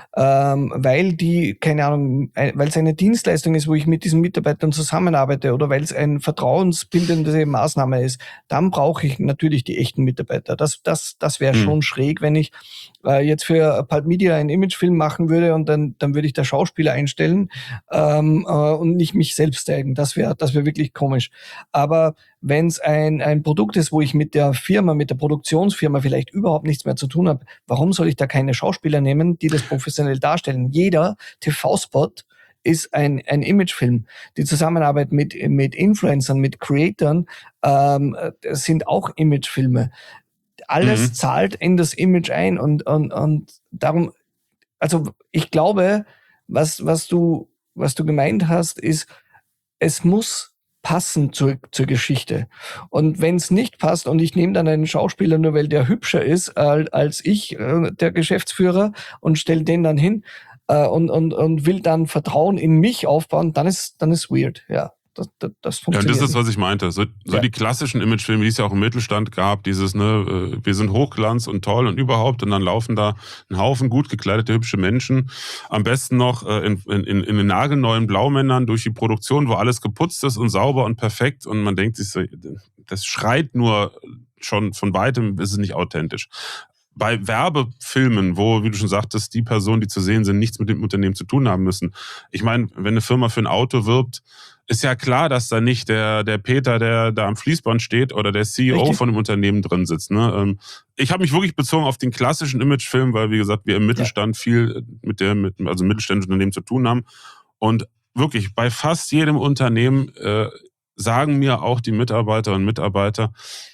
ähm, weil die, keine Ahnung, weil es eine Dienstleistung ist, wo ich mit diesen Mitarbeitern zusammenarbeite oder weil es eine vertrauensbildende Maßnahme ist, dann brauche ich natürlich die echten Mitarbeiter. Das, das, das wäre hm. schon schräg, wenn ich äh, jetzt für Pulp Media einen Imagefilm machen würde und dann, dann würde ich da Schauspieler einstellen ähm, äh, und nicht mich selbst zeigen. Das wäre, das wäre wirklich komisch. Aber wenn es ein, ein Produkt ist, wo ich mit der Firma, mit der Produktionsfirma vielleicht überhaupt nichts mehr zu tun habe, warum soll ich da keine Schauspieler nehmen, die das professionell darstellen? Jeder T V-Spot ist ein, ein Imagefilm. Die Zusammenarbeit mit, mit Influencern, mit Creatoren ähm, sind auch Imagefilme. Alles mhm. zahlt in das Image ein und, und, und darum, also ich glaube, was, was du, was du gemeint hast, ist, es muss passen zur, zur Geschichte. Und wenn es nicht passt und ich nehme dann einen Schauspieler, nur weil der hübscher ist äh, als ich, äh, der Geschäftsführer, und stelle den dann hin äh, und, und, und will dann Vertrauen in mich aufbauen, dann ist dann ist weird, ja. Das, das, das funktioniert. Ja, das ist, was ich meinte. So, so ja. Die klassischen Imagefilme, die es ja auch im Mittelstand gab, dieses, ne, wir sind Hochglanz und toll und überhaupt, und dann laufen da ein Haufen gut gekleidete, hübsche Menschen, am besten noch in, in, in den nagelneuen Blaumännern durch die Produktion, wo alles geputzt ist und sauber und perfekt, und man denkt sich so, das schreit nur schon von weitem, ist es nicht authentisch. Bei Werbefilmen, wo, wie du schon sagtest, die Personen, die zu sehen sind, nichts mit dem Unternehmen zu tun haben müssen. Ich meine, wenn eine Firma für ein Auto wirbt, ist ja klar, dass da nicht der, der Peter, der da am Fließband steht, oder der C E O Richtig. Von dem Unternehmen drin sitzt. Ne? Ich habe mich wirklich bezogen auf den klassischen Imagefilm, weil, wie gesagt, wir im Mittelstand ja. viel mit der, mit, also mittelständischen Unternehmen zu tun haben. Und wirklich, bei fast jedem Unternehmen äh, sagen mir auch die Mitarbeiterinnen und Mitarbeiter,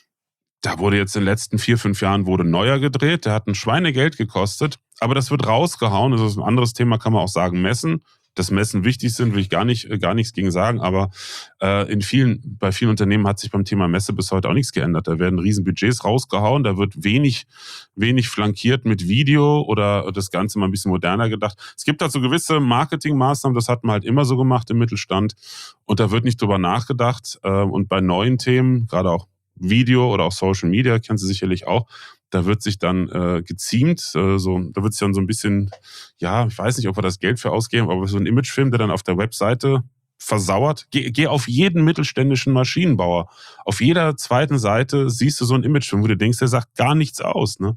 da wurde jetzt in den letzten vier, fünf Jahren wurde neuer gedreht, der hat ein Schweinegeld gekostet, aber das wird rausgehauen. Das ist ein anderes Thema, kann man auch sagen, Messen. Dass Messen wichtig sind, will ich gar nicht, gar nichts gegen sagen, aber äh, in vielen, bei vielen Unternehmen hat sich beim Thema Messe bis heute auch nichts geändert. Da werden riesen Budgets rausgehauen, da wird wenig, wenig flankiert mit Video oder das Ganze mal ein bisschen moderner gedacht. Es gibt also gewisse Marketingmaßnahmen, das hat man halt immer so gemacht im Mittelstand, und da wird nicht drüber nachgedacht. Äh, und bei neuen Themen, gerade auch Video oder auch Social Media, kennen Sie sicherlich auch, da wird sich dann äh, geziemt, äh, so, da wird sich dann so ein bisschen, ja, ich weiß nicht, ob wir das Geld für ausgeben, aber so ein Imagefilm, der dann auf der Webseite versauert. Geh, geh auf jeden mittelständischen Maschinenbauer. Auf jeder zweiten Seite siehst du so einen Imagefilm, wo du denkst, der sagt gar nichts aus, ne?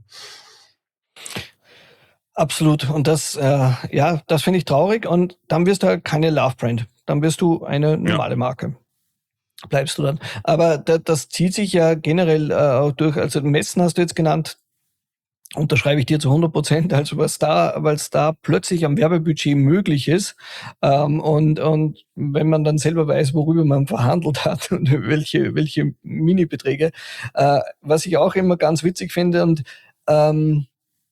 Absolut. Und das, äh, ja, das finde ich traurig. Und dann wirst du halt keine Love-Brand. Dann wirst du eine normale ja. Marke. Bleibst du dann. Aber da, das zieht sich ja generell äh, durch, also Messen hast du jetzt genannt, unterschreibe ich dir zu hundert Prozent, also was da, weil es da plötzlich am Werbebudget möglich ist ähm, und, und wenn man dann selber weiß, worüber man verhandelt hat und welche, welche Minibeträge, äh, was ich auch immer ganz witzig finde, und ähm,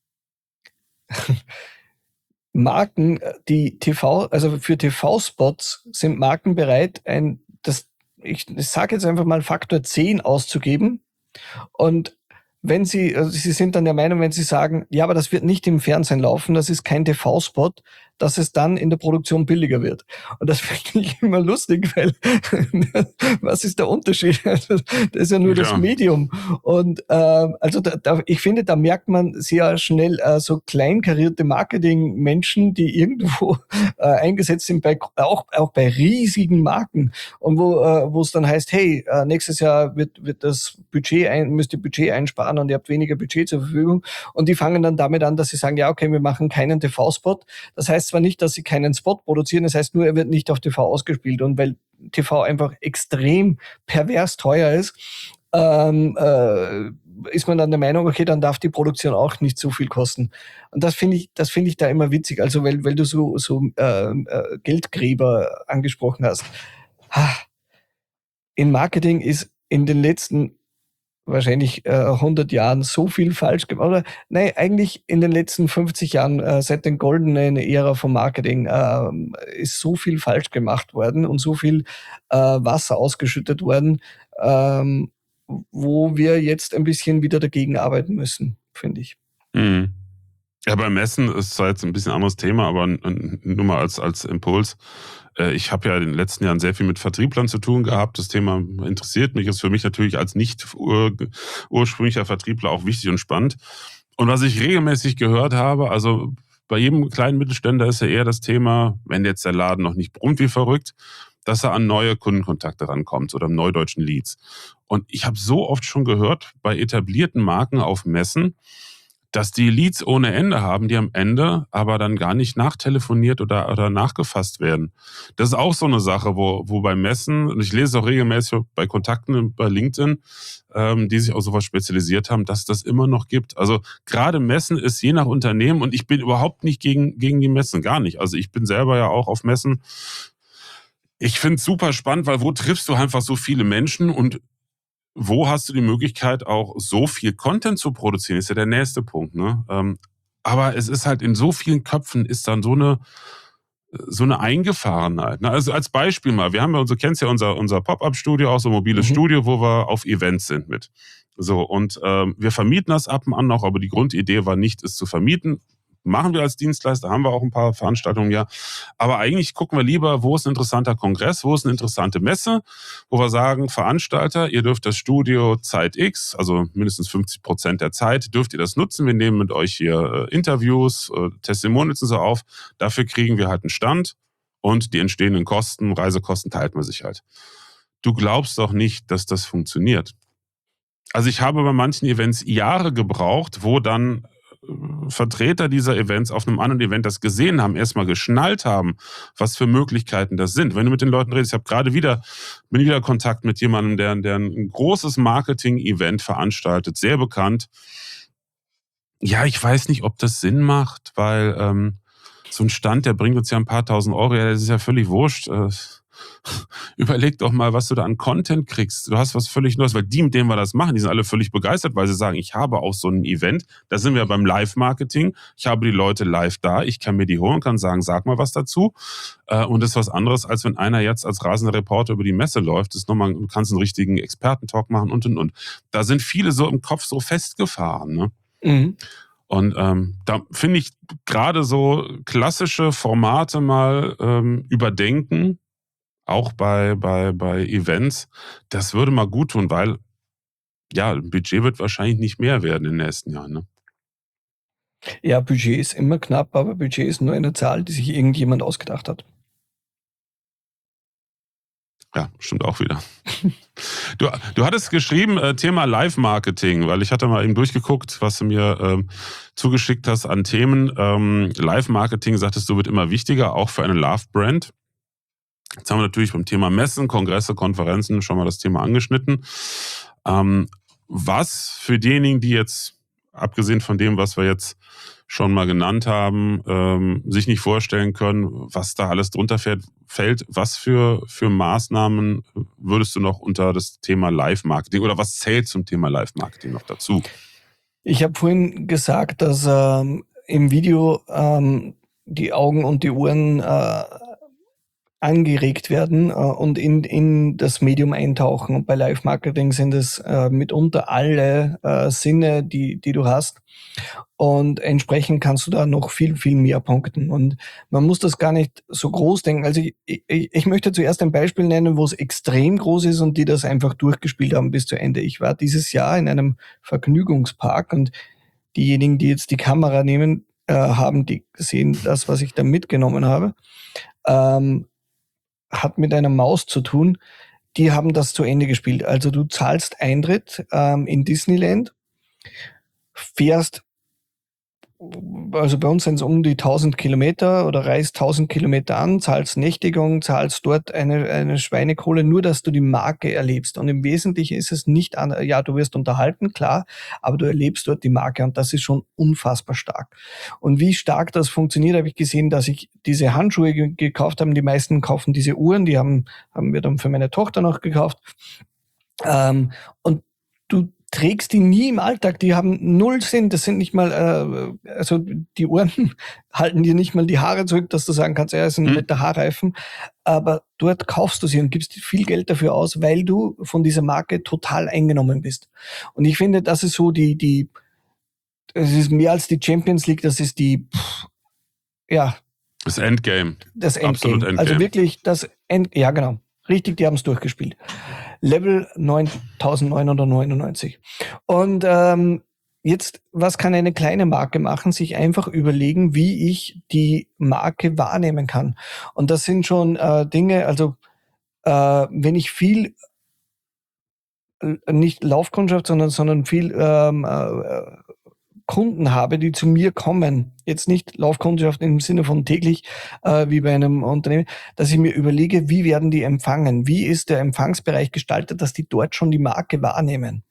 Marken, die T V, also für T V-Spots sind Marken bereit, ein das ich, ich sage jetzt einfach mal Faktor zehn auszugeben, und wenn Sie, also Sie sind dann der Meinung, wenn Sie sagen, ja, aber das wird nicht im Fernsehen laufen, das ist kein T V-Spot, dass es dann in der Produktion billiger wird. Und das finde ich immer lustig, weil was ist der Unterschied? Das ist ja nur ja. das Medium. Und äh, also da, da, ich finde, da merkt man sehr schnell äh, so kleinkarierte Marketingmenschen, die irgendwo äh, eingesetzt sind, bei, auch, auch bei riesigen Marken. Und wo äh, wo es dann heißt, hey, äh, nächstes Jahr wird, wird das Budget ein, müsst ihr Budget einsparen und ihr habt weniger Budget zur Verfügung. Und die fangen dann damit an, dass sie sagen, ja, okay, wir machen keinen T V-Spot. Das heißt zwar nicht, dass sie keinen Spot produzieren, das heißt nur, er wird nicht auf T V ausgespielt. Und weil T V einfach extrem pervers teuer ist, ähm, äh, ist man dann der Meinung, okay, dann darf die Produktion auch nicht so viel kosten. Und das finde ich, das finde ich da immer witzig. Also, weil, weil du so, so äh, äh, Geldgräber angesprochen hast. In Marketing ist in den letzten wahrscheinlich äh, hundert Jahren so viel falsch gemacht. Oder nein, eigentlich in den letzten fünfzig Jahren, äh, seit den goldenen Ära vom Marketing, äh, ist so viel falsch gemacht worden und so viel äh, Wasser ausgeschüttet worden, ähm, wo wir jetzt ein bisschen wieder dagegen arbeiten müssen, finde ich. Mhm. Ja, beim Messen ist zwar jetzt ein bisschen anderes Thema, aber nur mal als, als Impuls. Ich habe ja in den letzten Jahren sehr viel mit Vertrieblern zu tun gehabt. Das Thema interessiert mich, ist für mich natürlich als nicht ur, ursprünglicher Vertriebler auch wichtig und spannend. Und was ich regelmäßig gehört habe, also bei jedem kleinen Mittelständler ist ja eher das Thema, wenn jetzt der Laden noch nicht brummt wie verrückt, dass er an neue Kundenkontakte rankommt oder im neudeutschen Leads. Und ich habe so oft schon gehört, bei etablierten Marken auf Messen, dass die Leads ohne Ende haben, die am Ende aber dann gar nicht nachtelefoniert oder, oder nachgefasst werden. Das ist auch so eine Sache, wo, wo bei Messen, und ich lese auch regelmäßig bei Kontakten bei LinkedIn, ähm, die sich auf sowas spezialisiert haben, dass das immer noch gibt. Also gerade Messen ist je nach Unternehmen, und ich bin überhaupt nicht gegen, gegen die Messen, gar nicht. Also ich bin selber ja auch auf Messen. Ich finde es super spannend, weil wo triffst du einfach so viele Menschen und wo hast du die Möglichkeit, auch so viel Content zu produzieren? Ist ja der nächste Punkt, ne? Ähm, aber es ist halt in so vielen Köpfen ist dann so eine, so eine Eingefahrenheit. Ne? Also als Beispiel mal, wir haben ja, du kennst ja unser, unser Pop-Up-Studio, auch so ein mobiles mhm. Studio, wo wir auf Events sind mit. So, und ähm, wir vermieten das ab und an noch, aber die Grundidee war nicht, es zu vermieten. Machen wir als Dienstleister, haben wir auch ein paar Veranstaltungen, ja. Aber eigentlich gucken wir lieber, wo ist ein interessanter Kongress, wo ist eine interessante Messe, wo wir sagen, Veranstalter, ihr dürft das Studio Zeit X, also mindestens fünfzig Prozent der Zeit, dürft ihr das nutzen. Wir nehmen mit euch hier äh, Interviews, äh, Testimonials und so auf. Dafür kriegen wir halt einen Stand und die entstehenden Kosten, Reisekosten teilt man sich halt. Du glaubst doch nicht, dass das funktioniert. Also ich habe bei manchen Events Jahre gebraucht, wo dann Vertreter dieser Events auf einem anderen Event das gesehen haben, erstmal geschnallt haben, was für Möglichkeiten das sind. Wenn du mit den Leuten redest, ich habe gerade wieder, bin wieder in Kontakt mit jemandem, der, der ein großes Marketing-Event veranstaltet, sehr bekannt. Ja, ich weiß nicht, ob das Sinn macht, weil ähm, so ein Stand, der bringt uns ja ein paar tausend Euro, ja, das ist ja völlig wurscht. Äh, Überleg doch mal, was du da an Content kriegst. Du hast was völlig Neues, weil die, mit denen wir das machen, die sind alle völlig begeistert, weil sie sagen, ich habe auf so einem Event, da sind wir beim Live-Marketing, ich habe die Leute live da, ich kann mir die holen, kann sagen, sag mal was dazu. Und das ist was anderes, als wenn einer jetzt als rasender Reporter über die Messe läuft. Das ist nochmal, du kannst einen richtigen Expertentalk machen und, und, und. Da sind viele so im Kopf so festgefahren, ne? Mhm. Und ähm, da finde ich gerade so klassische Formate mal ähm, überdenken, auch bei, bei, bei Events, das würde mal gut tun, weil ja, ein Budget wird wahrscheinlich nicht mehr werden in den nächsten Jahren. Ne? Ja, Budget ist immer knapp, aber Budget ist nur eine Zahl, die sich irgendjemand ausgedacht hat. Ja, stimmt auch wieder. Du, du hattest geschrieben, äh, Thema Live-Marketing, weil ich hatte mal eben durchgeguckt, was du mir ähm, zugeschickt hast an Themen. Ähm, Live-Marketing, sagtest du, wird immer wichtiger, auch für eine Love-Brand. Jetzt haben wir natürlich beim Thema Messen, Kongresse, Konferenzen schon mal das Thema angeschnitten. Ähm, was für diejenigen, die jetzt, abgesehen von dem, was wir jetzt schon mal genannt haben, ähm, sich nicht vorstellen können, was da alles drunter fährt, fällt, was für, für Maßnahmen würdest du noch unter das Thema Live-Marketing oder was zählt zum Thema Live-Marketing noch dazu? Ich habe vorhin gesagt, dass ähm, im Video ähm, die Augen und die Ohren äh, angeregt werden äh, und in, in das Medium eintauchen. Und bei Live-Marketing sind es äh, mitunter alle äh, Sinne, die, die du hast. Und entsprechend kannst du da noch viel, viel mehr punkten. Und man muss das gar nicht so groß denken. Also ich, ich, ich möchte zuerst ein Beispiel nennen, wo es extrem groß ist und die das einfach durchgespielt haben bis zu Ende. Ich war dieses Jahr in einem Vergnügungspark und diejenigen, die jetzt die Kamera nehmen, äh, haben die gesehen, das, was ich da mitgenommen habe. Ähm, hat mit einer Maus zu tun, die haben das zu Ende gespielt. Also du zahlst Eintritt ähm, in Disneyland, fährst, also bei uns sind es um die tausend Kilometer oder reist tausend Kilometer an, zahlst Nächtigung, zahlst dort eine, eine Schweinekohle, nur dass du die Marke erlebst. Und im Wesentlichen ist es nicht an, ja, du wirst unterhalten, klar, aber du erlebst dort die Marke und das ist schon unfassbar stark. Und wie stark das funktioniert, habe ich gesehen, dass ich diese Handschuhe ge- gekauft habe. Die meisten kaufen diese Uhren, die haben, haben wir dann für meine Tochter noch gekauft. Ähm, und du trägst die nie im Alltag, die haben null Sinn, das sind nicht mal, äh, also die Ohren halten dir nicht mal die Haare zurück, dass du sagen kannst, ja, ist ein Hm. netter Haarreifen, aber dort kaufst du sie und gibst viel Geld dafür aus, weil du von dieser Marke total eingenommen bist. Und ich finde, das ist so die, die, es ist mehr als die Champions League, das ist die, pff, ja, Das Endgame. das Absolut Endgame. Endgame. Also wirklich das End, ja genau, richtig, die haben es durchgespielt. Level neuntausendneunhundertneunundneunzig. Und ähm, jetzt, was kann eine kleine Marke machen? Sich einfach überlegen, wie ich die Marke wahrnehmen kann. Und das sind schon äh, Dinge, also äh, wenn ich viel, äh, nicht Laufkundschaft, sondern, sondern viel ähm, äh, Kunden habe, die zu mir kommen, jetzt nicht Laufkundschaft im Sinne von täglich, äh, wie bei einem Unternehmen, dass ich mir überlege, wie werden die empfangen? Wie ist der Empfangsbereich gestaltet, dass die dort schon die Marke wahrnehmen?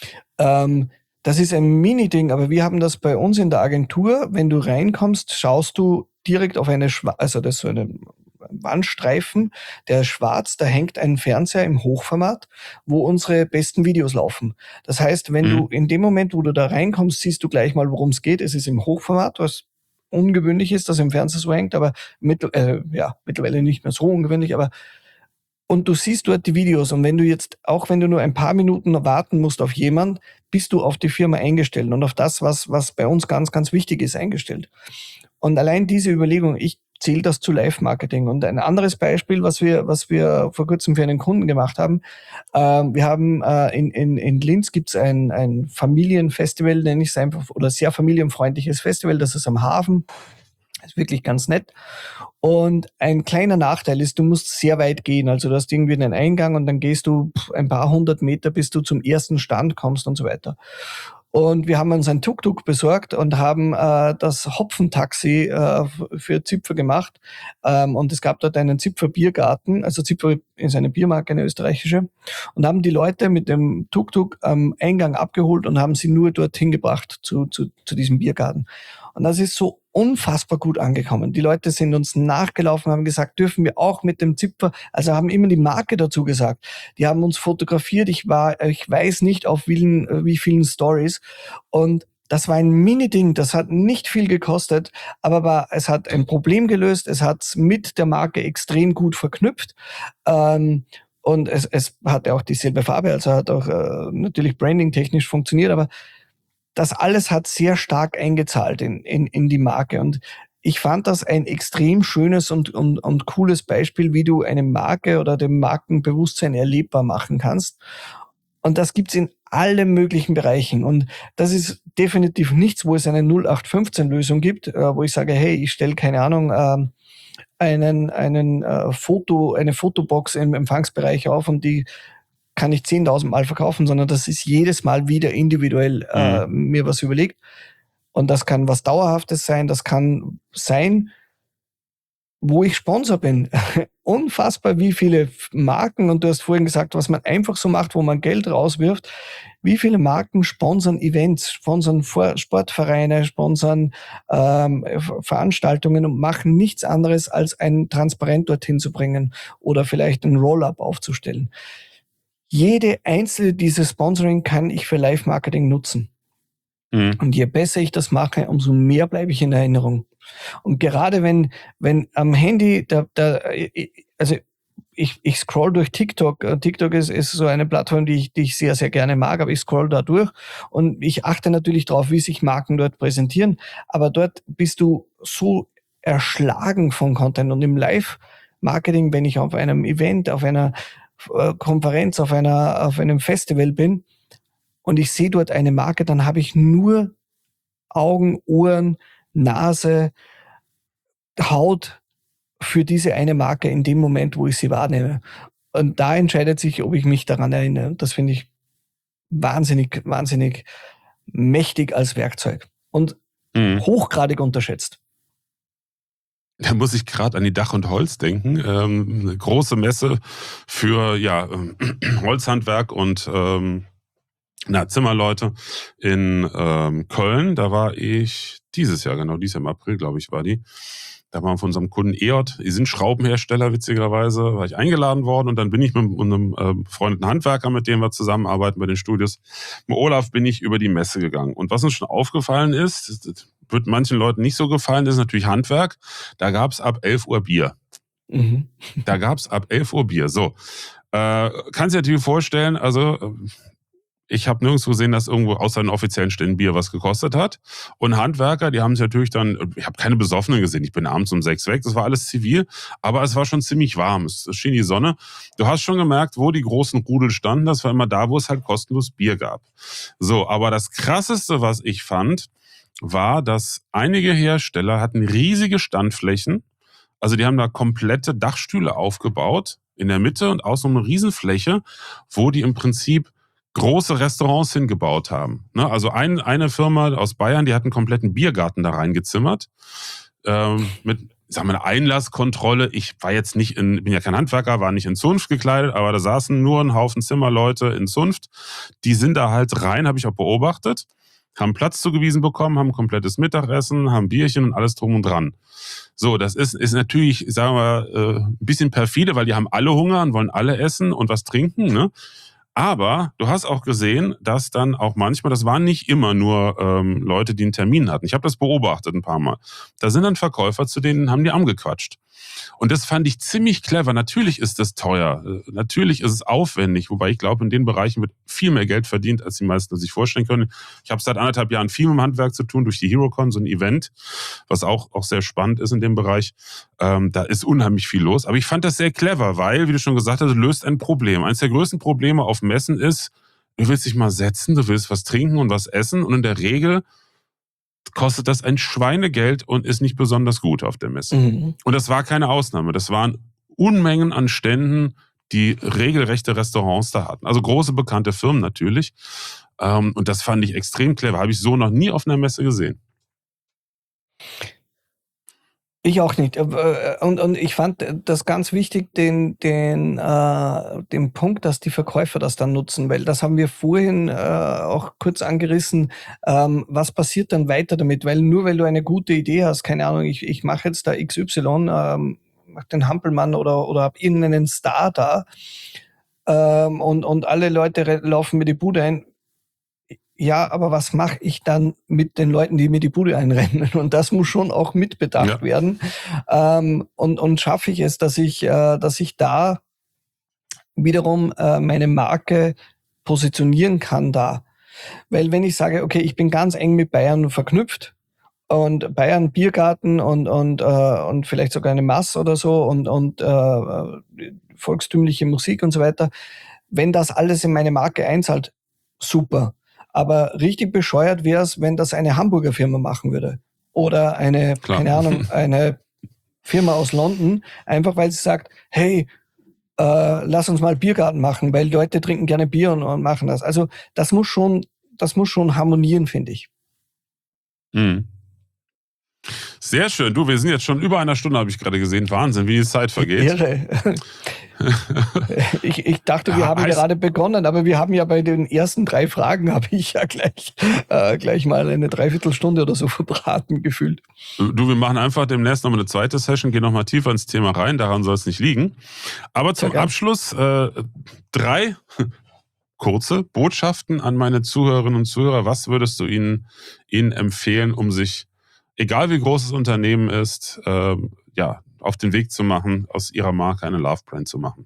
Ähm, das ist ein Mini-Ding, aber wir haben das bei uns in der Agentur. Wenn du reinkommst, schaust du direkt auf eine, Schwa- also das ist so eine Wandstreifen, der ist schwarz, da hängt ein Fernseher im Hochformat, wo unsere besten Videos laufen. Das heißt, wenn Mhm. du in dem Moment, wo du da reinkommst, siehst du gleich mal, worum es geht. Es ist im Hochformat, was ungewöhnlich ist, dass im Fernseher so hängt, aber mittel, äh, ja, mittlerweile nicht mehr so ungewöhnlich, aber und du siehst dort die Videos und wenn du jetzt, auch wenn du nur ein paar Minuten warten musst auf jemand, bist du auf die Firma eingestellt und auf das, was, was bei uns ganz, ganz wichtig ist, eingestellt. Und allein diese Überlegung, ich zähle das zu Live-Marketing. Und ein anderes Beispiel, was wir, was wir vor kurzem für einen Kunden gemacht haben, äh, wir haben äh, in, in, in Linz gibt's ein, ein Familienfestival, nenne ich es einfach, oder sehr familienfreundliches Festival, das ist am Hafen. Ist wirklich ganz nett. Und ein kleiner Nachteil ist, du musst sehr weit gehen. Also du hast irgendwie einen Eingang und dann gehst du ein paar hundert Meter, bis du zum ersten Stand kommst und so weiter. Und wir haben uns ein Tuk-Tuk besorgt und haben äh, das Hopfentaxi äh, für Zipfer gemacht. Ähm, und es gab dort einen Zipfer Biergarten. Also Zipfer ist eine Biermarke, eine österreichische. Und haben die Leute mit dem Tuk-Tuk am Eingang abgeholt und haben sie nur dorthin gebracht zu, zu, zu diesem Biergarten. Und das ist so unfassbar gut angekommen. Die Leute sind uns nachgelaufen, haben gesagt, dürfen wir auch mit dem Zipfer, also haben immer die Marke dazu gesagt. Die haben uns fotografiert. Ich war, ich weiß nicht auf vielen, wie vielen Stories. Und das war ein Mini-Ding. Das hat nicht viel gekostet, aber war, es hat ein Problem gelöst. Es hat mit der Marke extrem gut verknüpft. Ähm, und es, es hatte auch dieselbe Farbe, also hat auch äh, natürlich branding-technisch funktioniert, aber das alles hat sehr stark eingezahlt in, in, in die Marke. Und ich fand das ein extrem schönes und, und, und cooles Beispiel, wie du eine Marke oder dem Markenbewusstsein erlebbar machen kannst. Und das gibt's in allen möglichen Bereichen. Und das ist definitiv nichts, wo es eine null acht fünfzehn Lösung gibt, äh, wo ich sage, hey, ich stelle keine Ahnung, äh, einen, einen äh, Foto, eine Fotobox im Empfangsbereich auf und die kann ich zehntausend Mal verkaufen, sondern das ist jedes Mal wieder individuell äh, Mhm. mir was überlegt. Und das kann was Dauerhaftes sein, das kann sein, wo ich Sponsor bin. Unfassbar, wie viele Marken, und du hast vorhin gesagt, was man einfach so macht, wo man Geld rauswirft, wie viele Marken sponsern Events, sponsern Sportvereine, sponsern ähm, Veranstaltungen und machen nichts anderes, als ein Transparent dorthin zu bringen oder vielleicht ein Roll-up aufzustellen. Jede einzelne dieses Sponsoring kann ich für Live-Marketing nutzen. Mhm. Und je besser ich das mache, umso mehr bleibe ich in Erinnerung. Und gerade wenn, wenn am Handy, da, da, also ich, ich scroll durch TikTok. TikTok ist, ist so eine Plattform, die ich, die ich sehr, sehr gerne mag, aber ich scroll da durch und ich achte natürlich darauf, wie sich Marken dort präsentieren. Aber dort bist du so erschlagen von Content und im Live-Marketing, wenn ich auf einem Event, auf einer äh, Konferenz, auf einer, auf einem Festival bin und ich sehe dort eine Marke, dann habe ich nur Augen, Ohren, Nase, Haut für diese eine Marke in dem Moment, wo ich sie wahrnehme. Und da entscheidet sich, ob ich mich daran erinnere. Und das finde ich wahnsinnig, wahnsinnig mächtig als Werkzeug und mhm. hochgradig unterschätzt. Da muss ich gerade an die Dach und Holz denken. Ähm, eine große Messe für ja, Holzhandwerk und ähm, na, Zimmerleute in ähm, Köln. Da war ich dieses Jahr, genau, dieses Jahr im April, glaube ich, war die. Da waren wir von unserem Kunden E J, die sind Schraubenhersteller, witzigerweise, war ich eingeladen worden und dann bin ich mit einem äh, befreundeten Handwerker, mit dem wir zusammenarbeiten bei den Studios, mit Olaf bin ich über die Messe gegangen. Und was uns schon aufgefallen ist, das wird manchen Leuten nicht so gefallen, das ist natürlich Handwerk, da gab es ab elf Uhr Bier. Mhm. Da gab es ab elf Uhr Bier. So, äh, kannst dir natürlich vorstellen, also ich habe nirgendwo gesehen, dass irgendwo außer den offiziellen Ständen Bier was gekostet hat. Und Handwerker, die haben sich natürlich dann, ich habe keine Besoffenen gesehen, ich bin abends um sechs weg, das war alles zivil, aber es war schon ziemlich warm, es schien die Sonne. Du hast schon gemerkt, wo die großen Rudel standen, das war immer da, wo es halt kostenlos Bier gab. So, aber das Krasseste, was ich fand, war, dass einige Hersteller hatten riesige Standflächen, also die haben da komplette Dachstühle aufgebaut, in der Mitte und außen eine Riesenfläche, wo die im Prinzip große Restaurants hingebaut haben. Also ein, eine Firma aus Bayern, die hat einen kompletten Biergarten da reingezimmert. Ähm, mit, sagen wir, einer Einlasskontrolle. Ich war jetzt nicht in, bin ja kein Handwerker, war nicht in Zunft gekleidet, aber da saßen nur ein Haufen Zimmerleute in Zunft. Die sind da halt rein, habe ich auch beobachtet, haben Platz zugewiesen bekommen, haben ein komplettes Mittagessen, haben Bierchen und alles drum und dran. So, das ist, ist natürlich, sagen wir, ein bisschen perfide, weil die haben alle Hunger und wollen alle essen und was trinken, ne? Aber du hast auch gesehen, dass dann auch manchmal, das waren nicht immer nur ähm, Leute, die einen Termin hatten. Ich habe das beobachtet ein paar Mal. Da sind dann Verkäufer, zu denen haben die angequatscht. Und das fand ich ziemlich clever. Natürlich ist das teuer. Natürlich ist es aufwendig. Wobei ich glaube, in den Bereichen wird viel mehr Geld verdient, als die meisten sich vorstellen können. Ich habe seit anderthalb Jahren viel mit dem Handwerk zu tun, durch die HeroCon, so ein Event, was auch, auch sehr spannend ist in dem Bereich. Ähm, da ist unheimlich viel los. Aber ich fand das sehr clever, weil, wie du schon gesagt hast, löst ein Problem. Eines der größten Probleme auf Messen ist, du willst dich mal setzen, du willst was trinken und was essen. Und in der Regel kostet das ein Schweinegeld und ist nicht besonders gut auf der Messe. Mhm. Und das war keine Ausnahme. Das waren Unmengen an Ständen, die regelrechte Restaurants da hatten. Also große, bekannte Firmen natürlich. Und das fand ich extrem clever. Habe ich so noch nie auf einer Messe gesehen. Ich auch nicht. Und, und ich fand das ganz wichtig, den, den, äh, den Punkt, dass die Verkäufer das dann nutzen, weil das haben wir vorhin äh, auch kurz angerissen. Ähm, was passiert dann weiter damit? Weil nur weil du eine gute Idee hast, keine Ahnung, ich, ich mache jetzt da X Y, ähm, mach den Hampelmann oder, oder hab irgendeinen Star da ähm, und, und alle Leute laufen mir die Bude ein. Ja, aber was mache ich dann mit den Leuten, die mir die Bude einrennen? Und das muss schon auch mitbedacht ja. werden. Ähm, und, und schaffe ich es, dass ich, äh, dass ich da wiederum äh, meine Marke positionieren kann da. Weil wenn ich sage, okay, ich bin ganz eng mit Bayern verknüpft und Bayern Biergarten und, und, äh, und vielleicht sogar eine Mass oder so und, und äh, volkstümliche Musik und so weiter. Wenn das alles in meine Marke einzahlt, super. Aber richtig bescheuert wäre es, wenn das eine Hamburger Firma machen würde. Oder eine, Klar. keine Ahnung, eine Firma aus London, einfach weil sie sagt, hey, äh, lass uns mal Biergarten machen, weil Leute trinken gerne Bier und, und machen das. Also das muss schon, das muss schon harmonieren, finde ich. Mhm. Sehr schön. Du, wir sind jetzt schon über einer Stunde, habe ich gerade gesehen. Wahnsinn, wie die Zeit vergeht. Irre. ich, ich dachte, wir ja, haben gerade begonnen, aber wir haben ja bei den ersten drei Fragen, habe ich ja gleich, äh, gleich mal eine Dreiviertelstunde oder so verbraten gefühlt. Du, wir machen einfach demnächst noch mal eine zweite Session, gehen noch mal tiefer ins Thema rein, daran soll es nicht liegen. Aber zum ja, Abschluss äh, drei kurze Botschaften an meine Zuhörerinnen und Zuhörer. Was würdest du ihnen, ihnen empfehlen, um sich, egal wie groß das Unternehmen ist, äh, ja, auf den Weg zu machen, aus ihrer Marke eine Love-Brand zu machen?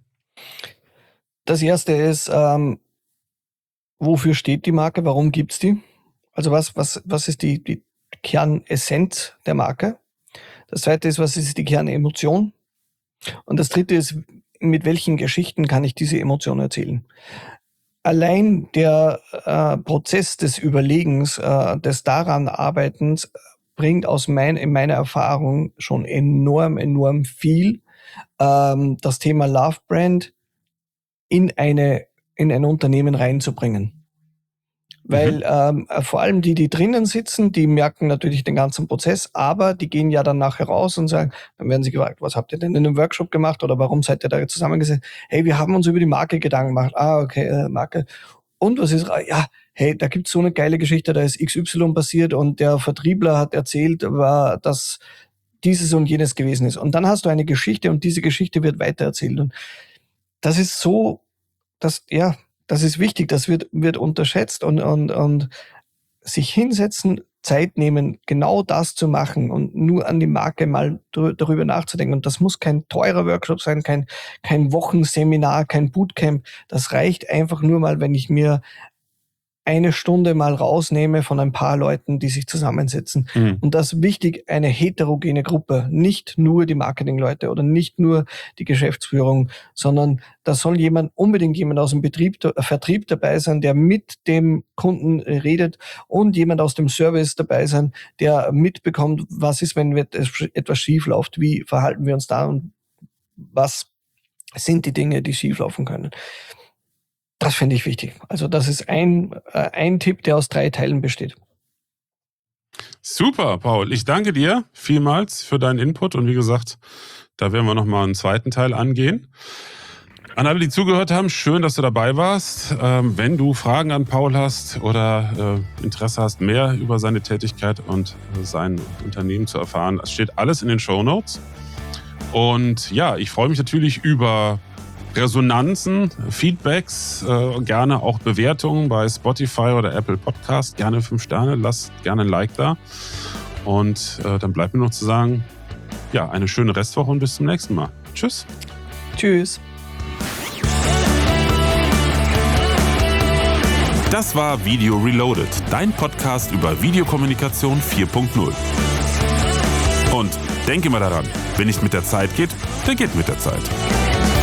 Das erste ist, ähm, wofür steht die Marke? Warum gibt's die? Also was, was, was ist die, die Kernessenz der Marke? Das zweite ist, was ist die Kernemotion? Und das dritte ist, mit welchen Geschichten kann ich diese Emotion erzählen? Allein der äh, Prozess des Überlegens, äh, des daran Arbeitens bringt aus mein, in meiner Erfahrung schon enorm, enorm viel. Ähm, das Thema Love Brand in eine, in ein Unternehmen reinzubringen. Weil mhm. ähm, vor allem die, die drinnen sitzen, die merken natürlich den ganzen Prozess, aber die gehen ja dann nachher raus und sagen, dann werden sie gefragt, was habt ihr denn in einem Workshop gemacht oder warum seid ihr da zusammengesessen? Hey, wir haben uns über die Marke Gedanken gemacht. Ah, okay, äh, Marke. Und was ist? Ja, hey, da gibt's so eine geile Geschichte, da ist X Y passiert und der Vertriebler hat erzählt, war, dass dieses und jenes gewesen ist. Und dann hast du eine Geschichte und diese Geschichte wird weitererzählt. Und das ist so, das, ja, das ist wichtig, das wird, wird unterschätzt und, und, und sich hinsetzen, Zeit nehmen, genau das zu machen und nur an die Marke mal drü- darüber nachzudenken. Und das muss kein teurer Workshop sein, kein, kein Wochenseminar, kein Bootcamp. Das reicht einfach nur mal, wenn ich mir eine Stunde mal rausnehme von ein paar Leuten, die sich zusammensetzen. Mhm. Und das ist wichtig, eine heterogene Gruppe, nicht nur die Marketingleute oder nicht nur die Geschäftsführung, sondern da soll jemand, unbedingt jemand aus dem Betrieb, äh, Vertrieb dabei sein, der mit dem Kunden redet und jemand aus dem Service dabei sein, der mitbekommt, was ist, wenn etwas schief läuft, wie verhalten wir uns da und was sind die Dinge, die schief laufen können. Das finde ich wichtig. Also das ist ein, äh, ein Tipp, der aus drei Teilen besteht. Super, Paul. Ich danke dir vielmals für deinen Input. Und wie gesagt, da werden wir nochmal einen zweiten Teil angehen. An alle, die zugehört haben, schön, dass du dabei warst. Ähm, wenn du Fragen an Paul hast oder äh, Interesse hast, mehr über seine Tätigkeit und äh, sein Unternehmen zu erfahren, es steht alles in den Shownotes. Und ja, ich freue mich natürlich über Resonanzen, Feedbacks, äh, gerne auch Bewertungen bei Spotify oder Apple Podcast. Gerne fünf Sterne, lasst gerne ein Like da. Und äh, dann bleibt mir noch zu sagen, ja, eine schöne Restwoche und bis zum nächsten Mal. Tschüss. Tschüss. Das war Video Reloaded, dein Podcast über Videokommunikation vier Punkt null. Und denke mal daran, wenn nicht mit der Zeit geht, dann geht mit der Zeit.